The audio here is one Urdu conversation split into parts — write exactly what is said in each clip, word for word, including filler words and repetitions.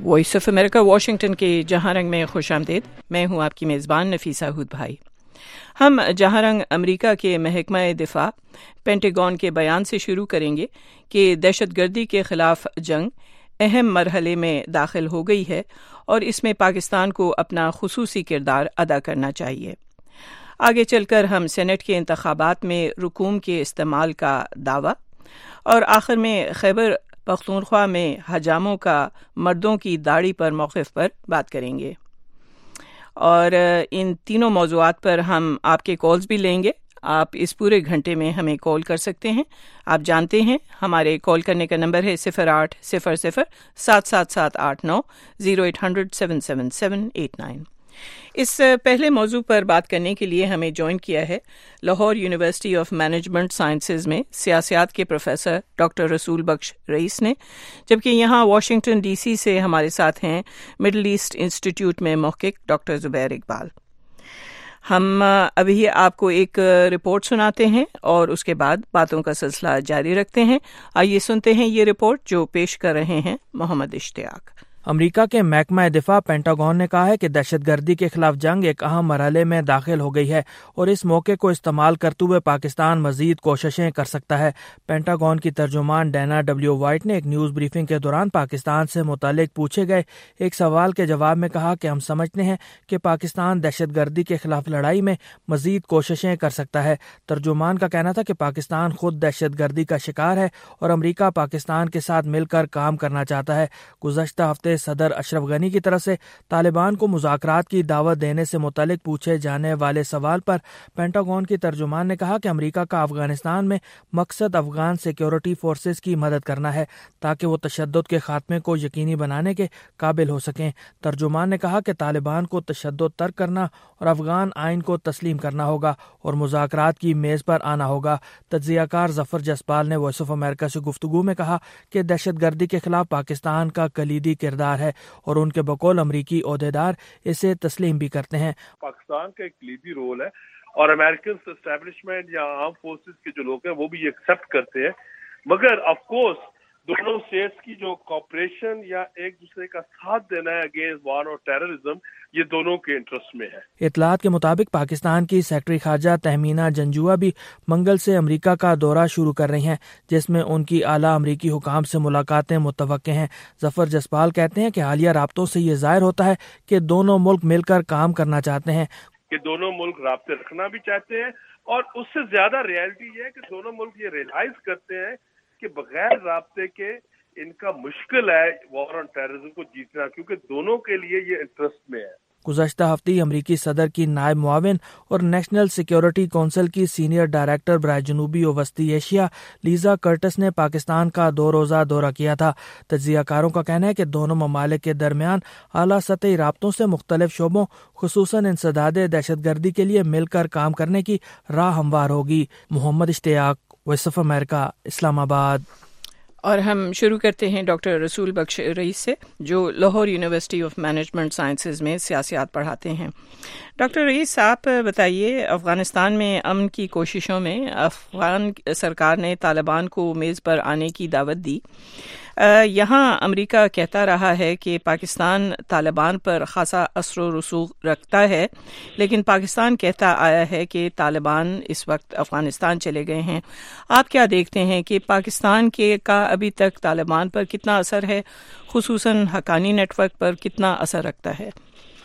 وائس آف امریکہ واشنگٹن کے جہاں رنگ میں خوش آمدید. میں ہوں آپ کی میزبان نفیسہ ہود بھائی. ہم جہاں رنگ امریکہ کے محکمہ دفاع پینٹاگون کے بیان سے شروع کریں گے کہ دہشت گردی کے خلاف جنگ اہم مرحلے میں داخل ہو گئی ہے اور اس میں پاکستان کو اپنا خصوصی کردار ادا کرنا چاہیے. آگے چل کر ہم سینٹ کے انتخابات میں رقوم کے استعمال کا دعویٰ اور آخر میں خیبر پختونخوا میں حجاموں کا مردوں کی داڑھی پر موقف پر بات کریں گے. اور ان تینوں موضوعات پر ہم آپ کے کالز بھی لیں گے. آپ اس پورے گھنٹے میں ہمیں کال کر سکتے ہیں. آپ جانتے ہیں ہمارے کال کرنے کا نمبر ہے صفر آٹھ صفر صفر سات سات سات آٹھ نو zero eight hundred seven seven seven eight nine. اس پہلے موضوع پر بات کرنے کے لیے ہمیں جوائن کیا ہے Lahore University of Management Sciences میں سیاسیات کے پروفیسر ڈاکٹر رسول بخش رئیس نے، جبکہ یہاں واشنگٹن ڈی سی سے ہمارے ساتھ ہیں مڈل ایسٹ انسٹیٹیوٹ میں محقق ڈاکٹر زبیر اقبال. ہم ابھی آپ کو ایک رپورٹ سناتے ہیں اور اس کے بعد باتوں کا سلسلہ جاری رکھتے ہیں. آئیے سنتے ہیں یہ رپورٹ جو پیش کر رہے ہیں محمد اشتیاق. امریکہ کے محکمہ دفاع پینٹاگون نے کہا ہے کہ دہشت گردی کے خلاف جنگ ایک اہم مرحلے میں داخل ہو گئی ہے اور اس موقع کو استعمال کرتے ہوئے پاکستان مزید کوششیں کر سکتا ہے. پینٹاگون کی ترجمان ڈینا ڈبلیو وائٹ نے ایک نیوز بریفنگ کے دوران پاکستان سے متعلق پوچھے گئے ایک سوال کے جواب میں کہا کہ ہم سمجھتے ہیں کہ پاکستان دہشت گردی کے خلاف لڑائی میں مزید کوششیں کر سکتا ہے. ترجمان کا کہنا تھا کہ پاکستان خود دہشت گردی کا شکار ہے اور امریکہ پاکستان کے ساتھ مل کر کام کرنا چاہتا ہے. گزشتہ ہفتے صدر اشرف غنی کی طرف سے طالبان کو مذاکرات کی دعوت دینے سے متعلق پوچھے جانے والے سوال پر پینٹاگون کی ترجمان نے کہا کہ امریکہ کا افغانستان میں مقصد افغان سیکیورٹی فورسز کی مدد کرنا ہے تاکہ وہ تشدد کے خاتمے کو یقینی بنانے کے قابل ہو سکیں. ترجمان نے کہا کہ طالبان کو تشدد ترک کرنا اور افغان آئین کو تسلیم کرنا ہوگا اور مذاکرات کی میز پر آنا ہوگا. تجزیہ کار ظفر جسپال نے وائس آف امریکہ سے گفتگو میں کہا کہ دہشت گردی کے خلاف پاکستان کا کلیدی کردار ہے اور ان کے بقول امریکی عہدیدار اسے تسلیم بھی کرتے ہیں. پاکستان کا ایک کلیدی رول ہے اور امریکن اسٹیبلشمنٹ یا آرم فورسز کے جو لوگ ہیں وہ بھی یہ ایکسیپٹ کرتے ہیں، مگر آف کورس دونوں اسٹیٹس کی جو کوآپریشن یا ایک دوسرے کا ساتھ دینا ہے اگینسٹ وار اور ٹیررزم، یہ دونوں کے انٹرسٹ میں ہے. اطلاعات کے مطابق پاکستان کی سیکرٹری خارجہ تہمینہ جنجوعہ بھی منگل سے امریکہ کا دورہ شروع کر رہی ہیں جس میں ان کی اعلیٰ امریکی حکام سے ملاقاتیں متوقع ہیں. ظفر جسپال کہتے ہیں کہ حالیہ رابطوں سے یہ ظاہر ہوتا ہے کہ دونوں ملک مل کر کام کرنا چاہتے ہیں، کہ دونوں ملک رابطے رکھنا بھی چاہتے ہیں اور اس سے زیادہ ریالٹی یہ ہے کہ دونوں ملک یہ ریئلائز کرتے ہیں کہ بغیر رابطے کے ان کا مشکل ہے وار آن ٹیررزم کو جیتنا، کیونکہ دونوں کے لیے یہ انٹرسٹ میں ہے. گزشتہ ہفتے امریکی صدر کی نائب معاون اور نیشنل سیکیورٹی کونسل کی سینئر ڈائریکٹر برائے جنوبی و وسطی ایشیا لیزا کرٹس نے پاکستان کا دو روزہ دورہ کیا تھا. تجزیہ کاروں کا کہنا ہے کہ دونوں ممالک کے درمیان اعلیٰ سطحی رابطوں سے مختلف شعبوں خصوصاً انسداد دہشت گردی کے لیے مل کر کام کرنے کی راہ ہموار ہوگی. محمد اشتیاق، وائس آف امریکہ، اسلام آباد. اور ہم شروع کرتے ہیں ڈاکٹر رسول بخش رئیس سے جو Lahore University of Management Sciences میں سیاسیات پڑھاتے ہیں. ڈاکٹر رئیس، آپ بتائیے، افغانستان میں امن کی کوششوں میں افغان سرکار نے طالبان کو میز پر آنے کی دعوت دی. یہاں امریکہ کہتا رہا ہے کہ پاکستان طالبان پر خاصا اثر و رسوخ رکھتا ہے، لیکن پاکستان کہتا آیا ہے کہ طالبان اس وقت افغانستان چلے گئے ہیں. آپ کیا دیکھتے ہیں کہ پاکستان کے کا ابھی تک طالبان پر کتنا اثر ہے، خصوصاً حقانی نیٹ ورک پر کتنا اثر رکھتا ہے؟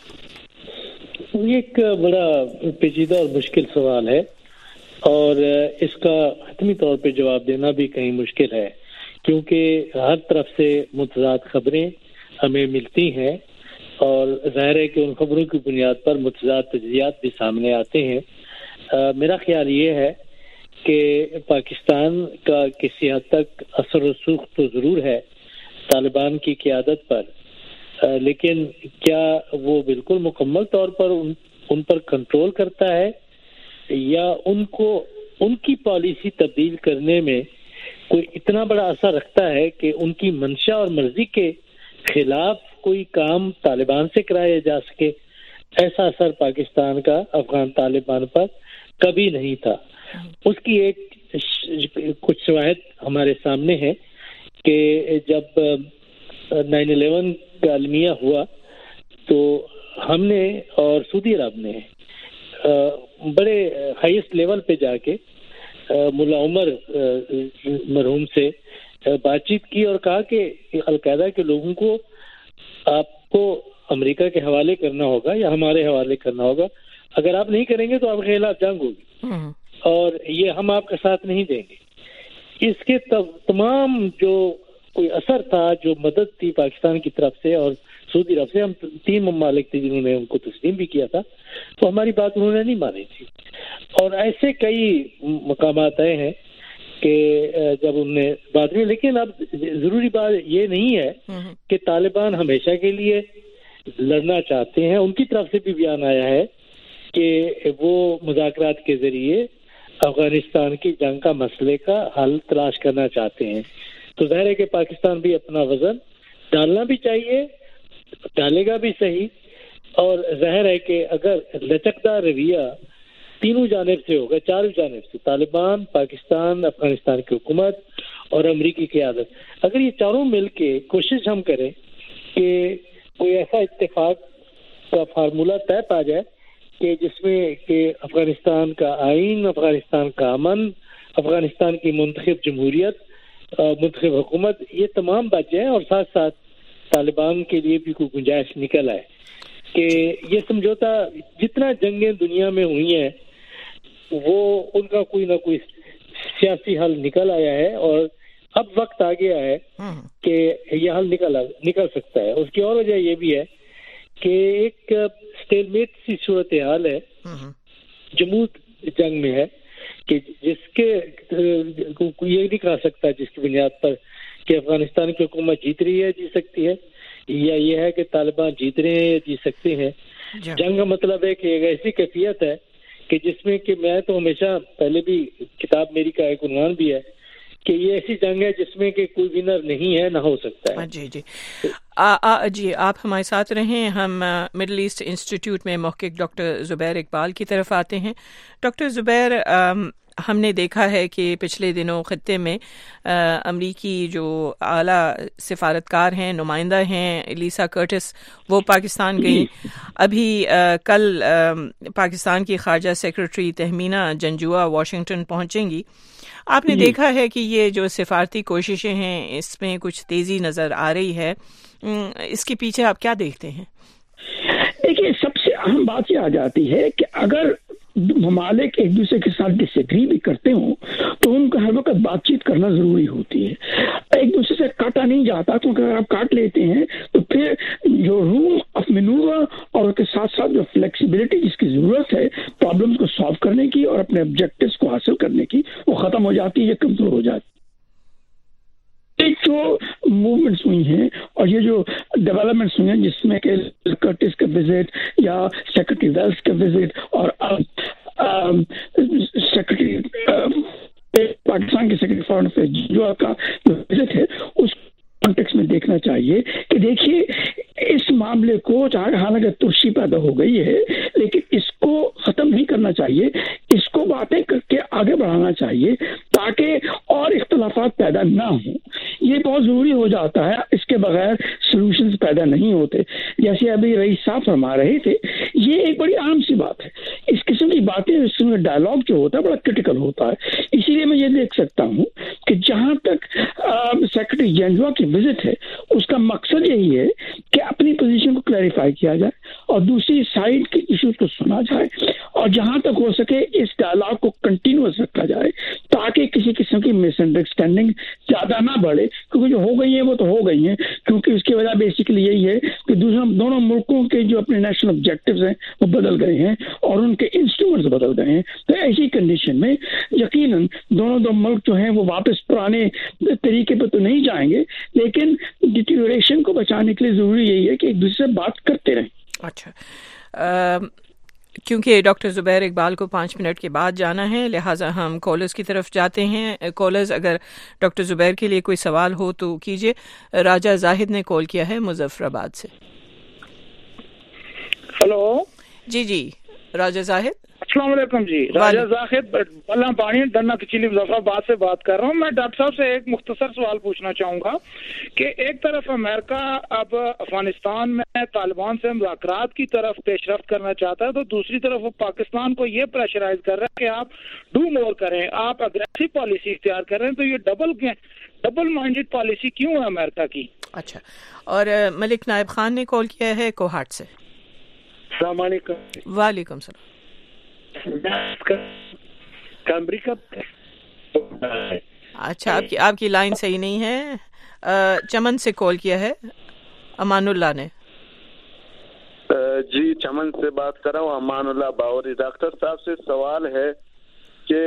یہ ایک بڑا پیچیدہ اور مشکل سوال ہے اور اس کا حتمی طور پہ جواب دینا بھی کہیں مشکل ہے، کیونکہ ہر طرف سے متضاد خبریں ہمیں ملتی ہیں اور ظاہر ہے کہ ان خبروں کی بنیاد پر متضاد تجزیات بھی سامنے آتے ہیں. آ, میرا خیال یہ ہے کہ پاکستان کا کسی حد تک اثر و رسوخ تو ضرور ہے طالبان کی قیادت پر، آ, لیکن کیا وہ بالکل مکمل طور پر ان, ان پر کنٹرول کرتا ہے یا ان کو ان کی پالیسی تبدیل کرنے میں کوئی اتنا بڑا اثر رکھتا ہے کہ ان کی منشا اور مرضی کے خلاف کوئی کام طالبان سے کرایا جا سکے؟ ایسا اثر پاکستان کا افغان طالبان پر کبھی نہیں تھا. اس کی ایک کچھ شواہد ہمارے سامنے ہیں کہ جب نائن الیون کا المیہ ہوا تو ہم نے اور سعودی عرب نے بڑے ہائیسٹ لیول پہ جا کے ملا عمر مرحوم سے بات چیت کی اور کہا کہ القاعدہ کے لوگوں کو آپ کو امریکہ کے حوالے کرنا ہوگا یا ہمارے حوالے کرنا ہوگا. اگر آپ نہیں کریں گے تو آپ کے خلاف جنگ ہوگی اور یہ ہم آپ کا ساتھ نہیں دیں گے. اس کے تمام جو کوئی اثر تھا، جو مدد تھی پاکستان کی طرف سے اور سعودی عرب سے، ہم تین ممالک تھے جنہوں نے ان کو تسلیم بھی کیا تھا، تو ہماری بات انہوں نے نہیں مانی تھی. اور ایسے کئی مقامات آئے ہیں کہ جب انہوں نے بات نہیں. لیکن اب ضروری بات یہ نہیں ہے کہ طالبان ہمیشہ کے لیے لڑنا چاہتے ہیں. ان کی طرف سے بھی بیان آیا ہے کہ وہ مذاکرات کے ذریعے افغانستان کی جنگ کا مسئلے کا حل تلاش کرنا چاہتے ہیں. تو ظاہر ہے کہ پاکستان بھی اپنا وزن ڈالنا بھی چاہیے، ڈالے گا بھی صحیح. اور ظاہر ہے کہ اگر لچکدار رویہ تینوں جانب سے ہوگا، چاروں جانب سے، طالبان، پاکستان، افغانستان کی حکومت اور امریکی قیادت، اگر یہ چاروں مل کے کوشش ہم کریں کہ کوئی ایسا اتفاق کا فارمولہ طے پا جائے کہ جس میں کہ افغانستان کا آئین، افغانستان کا امن، افغانستان کی منتخب جمہوریت، منتخب حکومت، یہ تمام بچ جائیں اور ساتھ ساتھ طالبان کے لیے بھی کوئی گنجائش نکل آئے کہ یہ سمجھوتا جتنا جنگیں دنیا میں ہوئی ہیں وہ ان کا کوئی نہ کوئی سیاسی حل نکل آیا ہے اور اب وقت آ گیا ہے کہ یہ حل نکل نکل سکتا ہے. اس کی اور وجہ یہ بھی ہے کہ ایک اسٹیل میٹ سی صورتحال ہے، جمود جنگ میں ہے کہ جس کے یہ نہیں کہا سکتا جس کی بنیاد پر کہ افغانستان کی حکومت جیت رہی ہے، جیت سکتی ہے، یا یہ ہے کہ طالبان جیت رہے ہیں یا جیت سکتے ہیں. جنگ کا مطلب ہے کہ ایک ایسی کیفیت ہے کہ جس میں کہ میں تو ہمیشہ پہلے بھی کتاب میری کا ایک عنوان بھی ہے کہ یہ ایسی جنگ ہے جس میں کہ کوئی ونر نہیں ہے، نہ ہو سکتا ہے. جی جی آ, آ, جی آپ ہمارے ساتھ رہیں. ہم مڈل ایسٹ انسٹیٹیوٹ میں محقق ڈاکٹر زبیر اقبال کی طرف آتے ہیں. ڈاکٹر زبیر، ہم نے دیکھا ہے کہ پچھلے دنوں خطے میں امریکی جو اعلیٰ سفارتکار ہیں، نمائندہ ہیں، لیسا کرٹس، وہ پاکستان گئیں. ابھی کل پاکستان کی خارجہ سیکرٹری تہمینہ جنجوعہ واشنگٹن پہنچیں گی. آپ نے دیکھا ہے کہ یہ جو سفارتی کوششیں ہیں اس میں کچھ تیزی نظر آ رہی ہے، اس کے پیچھے آپ کیا دیکھتے ہیں؟ دیکھیے، سب سے اہم بات یہ آ جاتی ہے کہ اگر ممالک ایک دوسرے کے ساتھ ڈس ایگری بھی کرتے ہوں تو ان کو ہر وقت بات چیت کرنا ضروری ہوتی ہے. ایک دوسرے سے کاٹا نہیں جاتا، کیونکہ اگر آپ کاٹ لیتے ہیں تو پھر جو روم آف مینور اور اس کے ساتھ ساتھ جو فلیکسیبلٹی جس کی ضرورت ہے پرابلمس کو سالو کرنے کی اور اپنے آبجیکٹیوز کو حاصل کرنے کی، وہ ختم ہو جاتی ہے، کمزور ہو جاتی ہے. جو موومنٹس ہوئی ہیں اور یہ جو ڈیولپمنٹس ہوئی ہیں جس میں کہ کرٹس کا وزٹ یا سیکرٹری ویلس کا وزٹ اور سیکرٹری پاکستان کے سیکرٹری فارن افیئرز جو کا جو وزٹ ہے اس کانٹیکس میں دیکھنا چاہیے کہ دیکھیے اس معاملے کو، حالانکہ ترشی پیدا ہو گئی ہے لیکن اس کو ختم نہیں کرنا چاہیے، اس کو باتیں کر کے آگے بڑھانا چاہیے تاکہ اور اختلافات پیدا نہ ہوں. یہ بہت ضروری ہو جاتا ہے، اس کے بغیر سلوشنز پیدا نہیں ہوتے. جیسے ابھی رئیس صاحب فرما رہے تھے، یہ ایک بڑی عام سی بات ہے. اس قسم کی باتیں، اس قسم کا ڈائلاگ جو ہوتا ہے بڑا کرٹیکل ہوتا ہے. اسی لیے میں یہ دیکھ سکتا ہوں کہ جہاں تک سیکرٹری جنجوعہ کی وزٹ ہے اس کا مقصد یہی ہے کہ اپنی پوزیشن کو کلیریفائی کیا جائے اور دوسری سائڈ کے ایشوز کو سنا جائے اور جہاں تک ہو سکے اس ڈائلاگ کو کنٹینیوس رکھا جائے تاکہ کسی قسم کی مس انڈرسٹینڈنگ زیادہ نہ بڑھے، کیونکہ جو ہو گئی ہیں وہ تو ہو گئی ہیں. کیونکہ اس کی وجہ بیسیکلی یہی ہے کہ دوسرا دونوں ملکوں کے جو اپنے نیشنل آبجیکٹیوز ہیں وہ بدل گئے ہیں اور ان کے انسٹرومنٹس بدل گئے ہیں. تو ایسی کنڈیشن میں یقیناً دونوں دو ملک جو ہیں وہ واپس پرانے طریقے پہ تو نہیں جائیں گے، لیکن ڈیٹیریشن کو بچانے کے لیے ضروری یہی ہے کہ ایک دوسرے سے بات کرتے رہیں. اچھا، کیونکہ ڈاکٹر زبیر اقبال کو پانچ منٹ کے بعد جانا ہے لہٰذا ہم کالرز کی طرف جاتے ہیں. کالرز اگر ڈاکٹر زبیر کے لیے کوئی سوال ہو تو کیجیے. راجہ زاہد نے کال کیا ہے مظفر آباد سے. ہلو. جی جی راجہ زاہد. السلام علیکم جی، راجہ زاہد بلّا پانی ڈنا کچیلی مظفر آباد سے بات کر رہا ہوں. میں ڈاکٹر صاحب سے ایک مختصر سوال پوچھنا چاہوں گا کہ ایک طرف امریکہ اب افغانستان میں طالبان سے مذاکرات کی طرف پیش رفت کرنا چاہتا ہے، تو دوسری طرف وہ پاکستان کو یہ پریشرائز کر رہا ہے کہ آپ ڈو مور کریں، آپ اگریسو پالیسی اختیار کر رہے ہیں. تو یہ ڈبل ڈبل مائنڈیڈ پالیسی کیوں ہے امریکہ کی؟ اچھا، اور ملک نائب خان نے کال کیا ہے کوہاٹ سے. السلام علیکم. وعلیکم السلام. امریکہ اچھا، آپ کی آپ کی لائن صحیح نہیں ہے. چمن سے کال کیا ہے امان اللہ نے. جی چمن سے بات کر رہا ہوں، امان اللہ باوری. ڈاکٹر صاحب سے سوال ہے کہ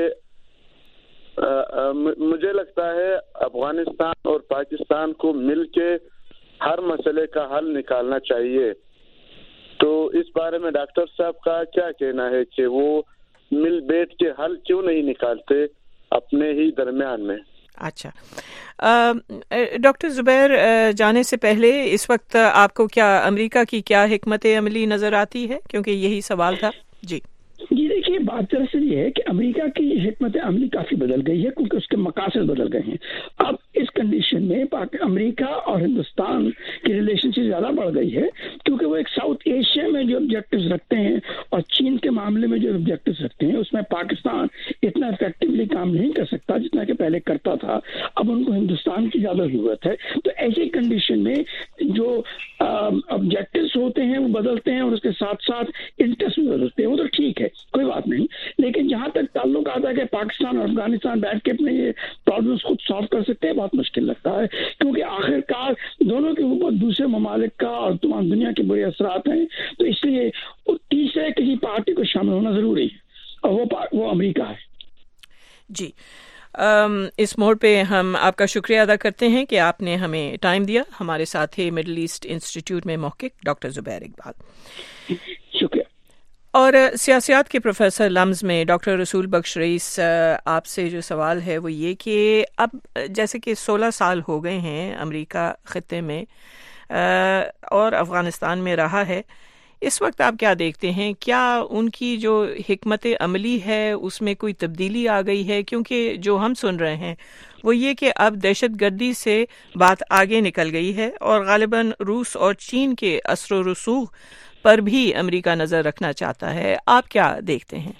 مجھے لگتا ہے افغانستان اور پاکستان کو مل کے ہر مسئلے کا حل نکالنا چاہیے. تو اس بارے میں ڈاکٹر صاحب کا کیا کہنا ہے کہ وہ مل بیٹھ کے حل کیوں نہیں نکالتے اپنے ہی درمیان میں؟ اچھا، ڈاکٹر زبیر جانے سے پہلے اس وقت آپ کو کیا امریکہ کی کیا حکمت عملی نظر آتی ہے، کیونکہ یہی سوال تھا. جی جی دیکھیے، بات دراصل یہ ہے کہ امریکہ کی حکمت عملی کافی بدل گئی ہے کیونکہ اس کے مقاصد بدل گئے ہیں. اب اس کنڈیشن میں امریکہ اور ہندوستان کی ریلیشن شپ زیادہ بڑھ گئی ہے کیونکہ وہ ایک ساؤتھ ایشیا میں جو آبجیکٹیوز رکھتے ہیں اور چین کے معاملے میں جو آبجیکٹیوز رکھتے ہیں اس میں پاکستان اتنا افیکٹولی کام نہیں کر سکتا جتنا کہ پہلے کرتا تھا. اب ان کو ہندوستان کی زیادہ ضرورت ہے. تو ایسی کنڈیشن میں جو آبجیکٹیوز ہوتے ہیں وہ بدلتے ہیں اور اس کے ساتھ ساتھ انٹرسٹ بھی بدلتے ہیں. وہ تو ٹھیک ہے، کوئی بات نہیں، لیکن جہاں تک تعلق آتا ہے کہ پاکستان اور افغانستان بیٹھ کے اپنے یہ پرابلمس خود سالو کر سکتے ہیں، بہت مشکل لگتا ہے کیونکہ آخر کار دونوں کے اوپر دوسرے ممالک کا اور تمام دنیا کے برے اثرات ہیں. تو اس لیے تیسرے کسی پارٹی کو شامل ہونا ضروری ہے اور وہ وہ امریکہ ہے. جی، اس موڑ پہ ہم آپ کا شکریہ ادا کرتے ہیں کہ آپ نے ہمیں ٹائم دیا. ہمارے ساتھ ہی مڈل ایسٹ انسٹیٹیوٹ میں محقق ڈاکٹر زبیر اقبال. شکریہ. اور سیاسیات کے پروفیسر لمز میں ڈاکٹر رسول بخش رئیس، آپ سے جو سوال ہے وہ یہ کہ اب جیسے کہ سولہ سال ہو گئے ہیں امریکہ خطے میں اور افغانستان میں رہا ہے، اس وقت آپ کیا دیکھتے ہیں؟ کیا ان کی جو حکمت عملی ہے اس میں کوئی تبدیلی آ گئی ہے؟ کیونکہ جو ہم سن رہے ہیں وہ یہ کہ اب دہشت گردی سے بات آگے نکل گئی ہے اور غالباً روس اور چین کے اثر و رسوخ پر بھی امریکہ نظر رکھنا چاہتا ہے. آپ کیا دیکھتے ہیں؟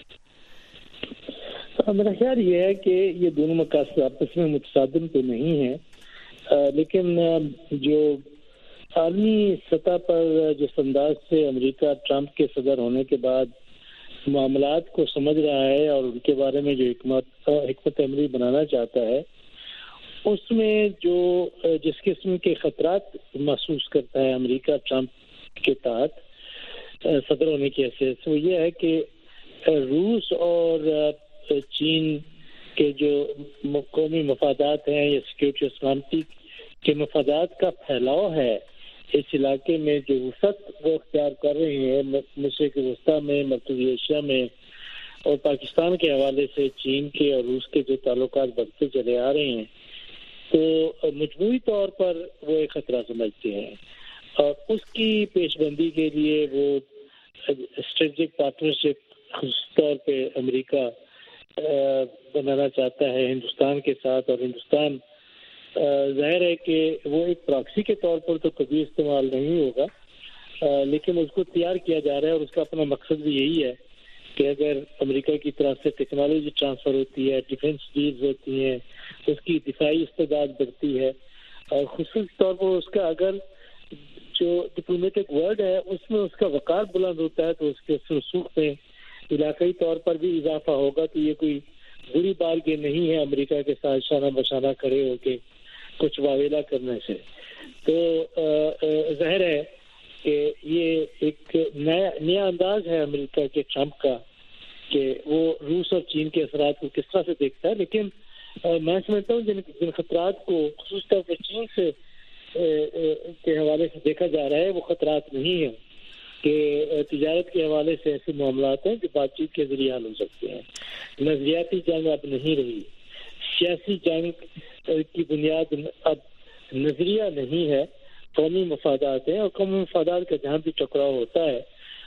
میرا خیال یہ ہے کہ یہ دونوں مقاصد آپس میں متصادم تو نہیں ہیں، لیکن جو عالمی سطح پر جس انداز سے امریکہ ٹرمپ کے صدر ہونے کے بعد معاملات کو سمجھ رہا ہے اور ان کے بارے میں جو حکمت حکمت عملی بنانا چاہتا ہے، اس میں جو جس قسم کے خطرات محسوس کرتا ہے امریکہ ٹرمپ کے تحت صدر ہونے کی حیثیت سے، وہ یہ ہے کہ روس اور چین کے جو قومی مفادات ہیں یا سیکورٹی سلامتی کے مفادات کا پھیلاؤ ہے اس علاقے میں، جو وسعت وہ اختیار کر رہے ہیں مشرق وسطیٰ میں، مرکزی ایشیا میں، اور پاکستان کے حوالے سے چین کے اور روس کے جو تعلقات بڑھتے چلے آ رہے ہیں، تو مجموعی طور پر وہ ایک خطرہ سمجھتے ہیں اور اس کی پیش بندی کے لیے وہ اسٹریٹجک پارٹنرشپ خصوصی طور پہ امریکہ بنانا چاہتا ہے ہندوستان کے ساتھ. اور ہندوستان ظاہر ہے کہ وہ ایک پراکسی کے طور پر تو کبھی استعمال نہیں ہوگا، لیکن اس کو تیار کیا جا رہا ہے اور اس کا اپنا مقصد بھی یہی ہے کہ اگر امریکہ کی طرف سے ٹیکنالوجی ٹرانسفر ہوتی ہے، ڈیفینس ڈیلز ہوتی ہیں، اس کی دفاعی استعداد بڑھتی ہے اور خصوصی طور پر اس کا اگر جو ڈپلومیٹک ورڈ ہے اس میں اس کا وقار بلند ہوتا ہے تو اس کے رسوخ میں علاقائی طور پر بھی اضافہ ہوگا. تو یہ کوئی بری بارگین نہیں ہے امریکہ کے ساتھ شانہ بشانہ کھڑے ہو کے کچھ واویلا کرنے سے. تو ظاہر ہے کہ یہ ایک نیا نیا انداز ہے امریکہ کے ٹرمپ کا کہ وہ روس اور چین کے اثرات کو کس طرح سے دیکھتا ہے. لیکن میں سمجھتا ہوں جن جن خطرات کو خصوص طور پر چین سے کے حوالے سے دیکھا جا رہا ہے وہ خطرات نہیں ہیں کہ تجارت کے حوالے سے ایسے معاملات ہیں جو بات چیت کے ذریعے حل ہو سکتے ہیں. نظریاتی جنگ اب نہیں رہی، سیاسی جنگ کی بنیاد اب نظریہ نہیں ہے، قومی مفادات ہیں اور قومی مفادات کا جہاں بھی ٹکراؤ ہوتا ہے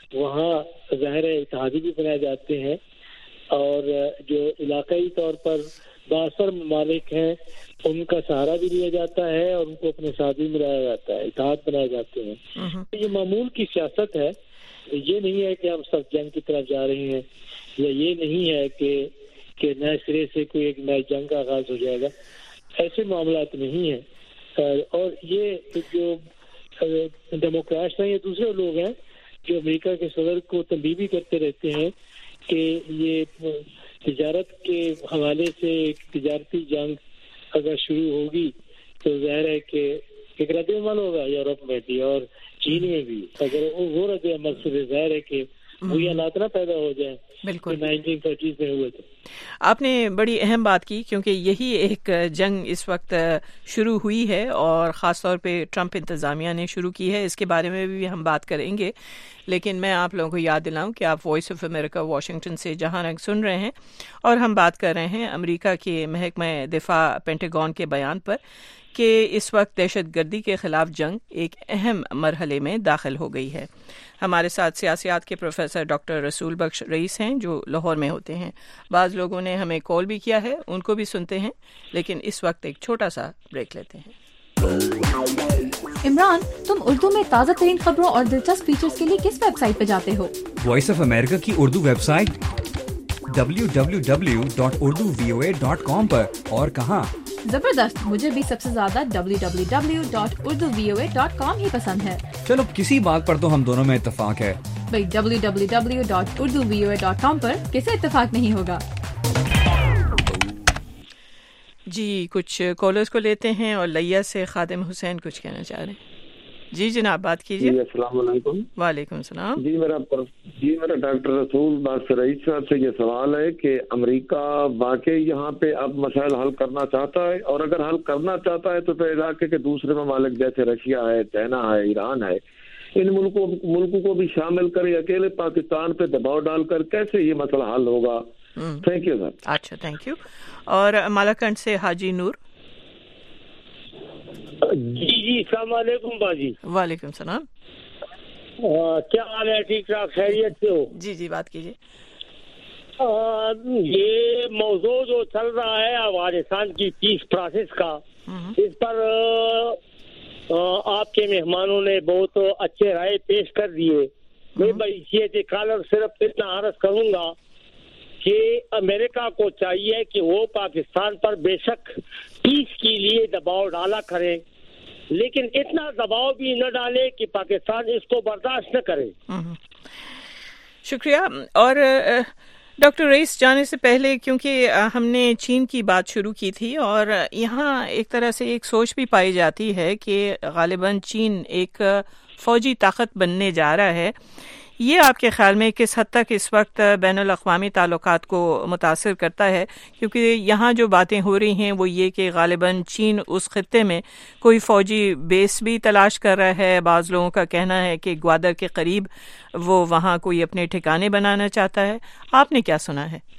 وہاں ظاہر اتحادی بھی بنائے جاتے ہیں اور جو علاقائی طور پر بااثر ممالک ہیں ان کا سہارا بھی لیا جاتا ہے اور ان کو اپنے ساتھ بھی ملایا جاتا ہے، اتحاد بنائے جاتے ہیں. یہ معمول کی سیاست ہے. یہ نہیں ہے کہ ہم سب جنگ کی طرف جا رہے ہیں، یا یہ نہیں ہے کہ کہ نئے سرے سے کوئی ایک نئے جنگ کا آغاز ہو جائے گا. ایسے معاملات نہیں ہیں. اور یہ جو ڈیموکریٹس ہیں، یہ دوسرے لوگ ہیں جو امریکہ کے صدر کو تنبیہ بھی کرتے رہتے ہیں کہ یہ تجارت کے حوالے سے ایک تجارتی جنگ اگر شروع ہوگی تو ظاہر ہے کہ ایک رد عمل ہوگا یورپ میں بھی اور چین میں بھی. اگر وہ رد عمل سے ظاہر ہے کہ وہی حالات نہ پیدا ہو جائیں بالکل نائنٹین تھرٹیز میں ہوئے تھے. آپ نے بڑی اہم بات کی، کیونکہ یہی ایک جنگ اس وقت شروع ہوئی ہے اور خاص طور پہ ٹرمپ انتظامیہ نے شروع کی ہے. اس کے بارے میں بھی ہم بات کریں گے، لیکن میں آپ لوگوں کو یاد دلاؤں کہ آپ وائس آف امریکہ واشنگٹن سے جہاں رنگ سن رہے ہیں اور ہم بات کر رہے ہیں امریکہ کے محکمہ دفاع پینٹاگون کے بیان پر کہ اس وقت دہشت گردی کے خلاف جنگ ایک اہم مرحلے میں داخل ہو گئی ہے. ہمارے ساتھ سیاسیات کے پروفیسر ڈاکٹر رسول بخش رئیس ہیں جو لاہور میں ہوتے ہیں. بعض لوگوں نے ہمیں کال بھی کیا ہے، ان کو بھی سنتے ہیں، لیکن اس وقت ایک چھوٹا سا بریک لیتے ہیں. عمران، تم اردو میں تازہ ترین خبروں اور دلچسپ فیچرز کے لیے کس ویب سائٹ پہ جاتے ہو؟ وائس آف امریکہ کی Urdu website W W W dot Urdu V O A dot com پر. اور کہاں؟ زبردست، مجھے بھی سب سے زیادہ W W W dot Urdu V O A dot com ہی پسند ہے. چلو کسی بات پر تو ہم دونوں میں اتفاق ہے. بھائی W W W dot Urdu V O A dot com پر کسے اتفاق نہیں ہوگا. جی کچھ کالرز کو لیتے ہیں اور لیا سے خادم حسین کچھ کہنا چاہ رہے ہیں. جی جناب بات کیجیے. جی السلام علیکم. وعلیکم السلام. جی میرا جی میرا ڈاکٹر رسول بات رئیس صاحب سے یہ سوال ہے کہ امریکہ واقعی یہاں پہ اب مسائل حل کرنا چاہتا ہے، اور اگر حل کرنا چاہتا ہے تو پھر علاقے کے دوسرے ممالک جیسے رشیا ہے، چائنا ہے، ایران ہے، ان ملکوں ملکوں کو بھی شامل کرے، اکیلے پاکستان پہ دباؤ ڈال کر کیسے یہ مسئلہ حل ہوگا؟ Thank you sir. اچھا تھینک یو. اور مالاکنڈ سے حاجی نور. جی جی السلام علیکم باجی. وعلیکم السلام. کیا حال ہے؟ ٹھیک ٹھاک خیریت سے ہو؟ جی جی بات کیجیے. یہ موضوع جو چل رہا ہے افغانستان کی پیس پروسیس کا، اس پر آپ کے مہمانوں نے بہت اچھے رائے پیش کر دیے. میں بحیثیت کالر صرف اتنا عرض کروں گا کہ امریکہ کو چاہیے کہ وہ پاکستان پر بے شک پیس کے لیے دباؤ ڈالا کرے، لیکن اتنا دباؤ بھی نہ ڈالے کہ پاکستان اس کو برداشت نہ کرے. شکریہ. اور ڈاکٹر رئیس جانے سے پہلے، کیونکہ ہم نے چین کی بات شروع کی تھی اور یہاں ایک طرح سے ایک سوچ بھی پائی جاتی ہے کہ غالباً چین ایک فوجی طاقت بننے جا رہا ہے، یہ آپ کے خیال میں کس حد تک اس وقت بین الاقوامی تعلقات کو متاثر کرتا ہے؟ کیونکہ یہاں جو باتیں ہو رہی ہیں وہ یہ کہ غالباً چین اس خطے میں کوئی فوجی بیس بھی تلاش کر رہا ہے. بعض لوگوں کا کہنا ہے کہ گوادر کے قریب وہ وہاں کوئی اپنے ٹھکانے بنانا چاہتا ہے. آپ نے کیا سنا ہے؟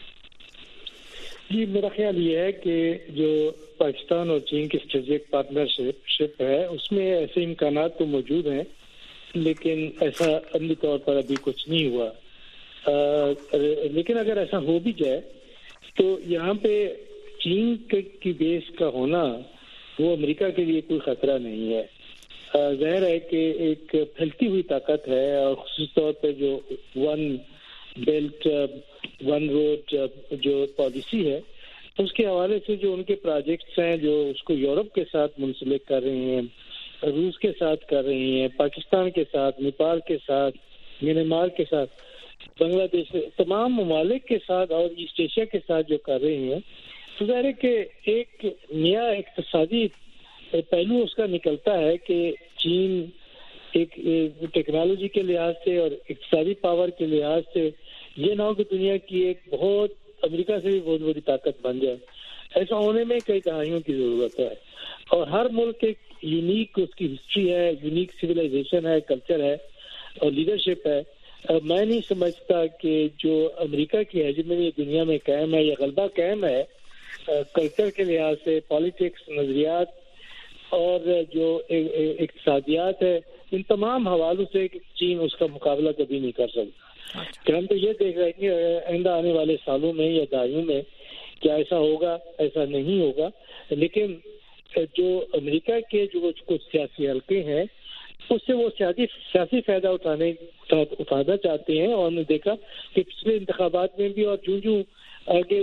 جی میرا خیال یہ ہے کہ جو پاکستان اور چین کی اسٹریٹجک پارٹنرشپ ہے اس میں ایسے امکانات تو موجود ہیں، لیکن ایسا عملی طور پر ابھی کچھ نہیں ہوا. آ, لیکن اگر ایسا ہو بھی جائے تو یہاں پہ چین کی بیس کا ہونا وہ امریکہ کے لیے کوئی خطرہ نہیں ہے. ظاہر ہے کہ ایک پھیلتی ہوئی طاقت ہے، اور خصوص طور پہ جو ون بیلٹ ون روڈ جو پالیسی ہے اس کے حوالے سے جو ان کے پروجیکٹس ہیں جو اس کو یورپ کے ساتھ منسلک کر رہے ہیں، روس کے ساتھ کر رہی ہیں، پاکستان کے ساتھ، نیپال کے ساتھ، میانمار کے ساتھ، بنگلہ دیش، تمام ممالک کے ساتھ اور ایسٹ ایشیا کے ساتھ جو کر رہی ہیں، تو ظاہر ہے کہ ایک نیا اقتصادی پہلو اس کا نکلتا ہے کہ چین ایک ٹیکنالوجی کے لحاظ سے اور اقتصادی پاور کے لحاظ سے یہ نہ ہو کہ دنیا کی ایک بہت امریکہ سے بھی بہت بڑی طاقت بن جائے. ایسا ہونے میں کئی دہائیوں کی ضرورت ہے، اور ہر ملک ایک یونیک اس کی ہسٹری ہے، یونیک سویلائزیشن ہے، کلچر ہے اور لیڈرشپ ہے. میں نہیں سمجھتا کہ جو امریکہ کی ہیجمنی دنیا میں قائم ہے یا غلبہ قائم ہے کلچر کے لحاظ سے، پالیٹکس، نظریات اور جو اقتصادیات ہے، ان تمام حوالوں سے چین اس کا مقابلہ کبھی نہیں کر سکتا. کہ ہم تو یہ دیکھ رہے ہیں کہ آئندہ آنے والے سالوں میں یا دہائیوں میں کیا ایسا ہوگا, ایسا نہیں ہوگا. لیکن جو امریکہ کے جو کچھ سیاسی حلقے ہیں اس سے وہ سیاسی سیاسی فائدہ اٹھانے اٹھانا چاہتے ہیں, اور ہم نے دیکھا کہ پچھلے انتخابات میں بھی اور جوں جوں آگے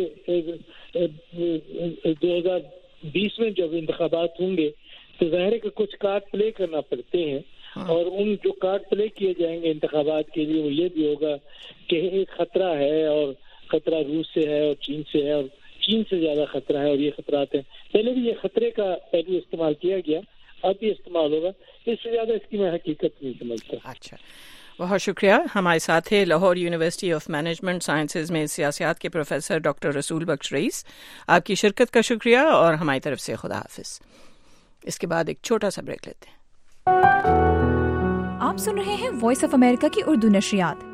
دو ہزار بیس میں جب انتخابات ہوں گے تو ظاہر ہے کہ کچھ کارڈ پلے کرنا پڑتے ہیں, اور ان جو کارڈ پلے کیے جائیں گے انتخابات کے لیے وہ یہ بھی ہوگا کہ ایک خطرہ ہے, اور خطرہ روس سے ہے اور چین سے ہے, اور چین سے زیادہ خطرہ ہے, اور یہ خطرات ہیں. پہلے بھی یہ خطرے کا پہلو استعمال کیا گیا, اب بھی استعمال ہوگا, اس سے زیادہ اس کی میں حقیقت نہیں سمجھتا. اچھا, بہت شکریہ. ہمارے ساتھ تھے Lahore University of Management Sciences میں سیاسیات کے پروفیسر ڈاکٹر رسول بخش رئیس. آپ کی شرکت کا شکریہ اور ہماری طرف سے خدا حافظ. اس کے بعد ایک چھوٹا سا بریک لیتے ہیں. آپ سن رہے ہیں وائس آف امریکہ کی اردو نشریات.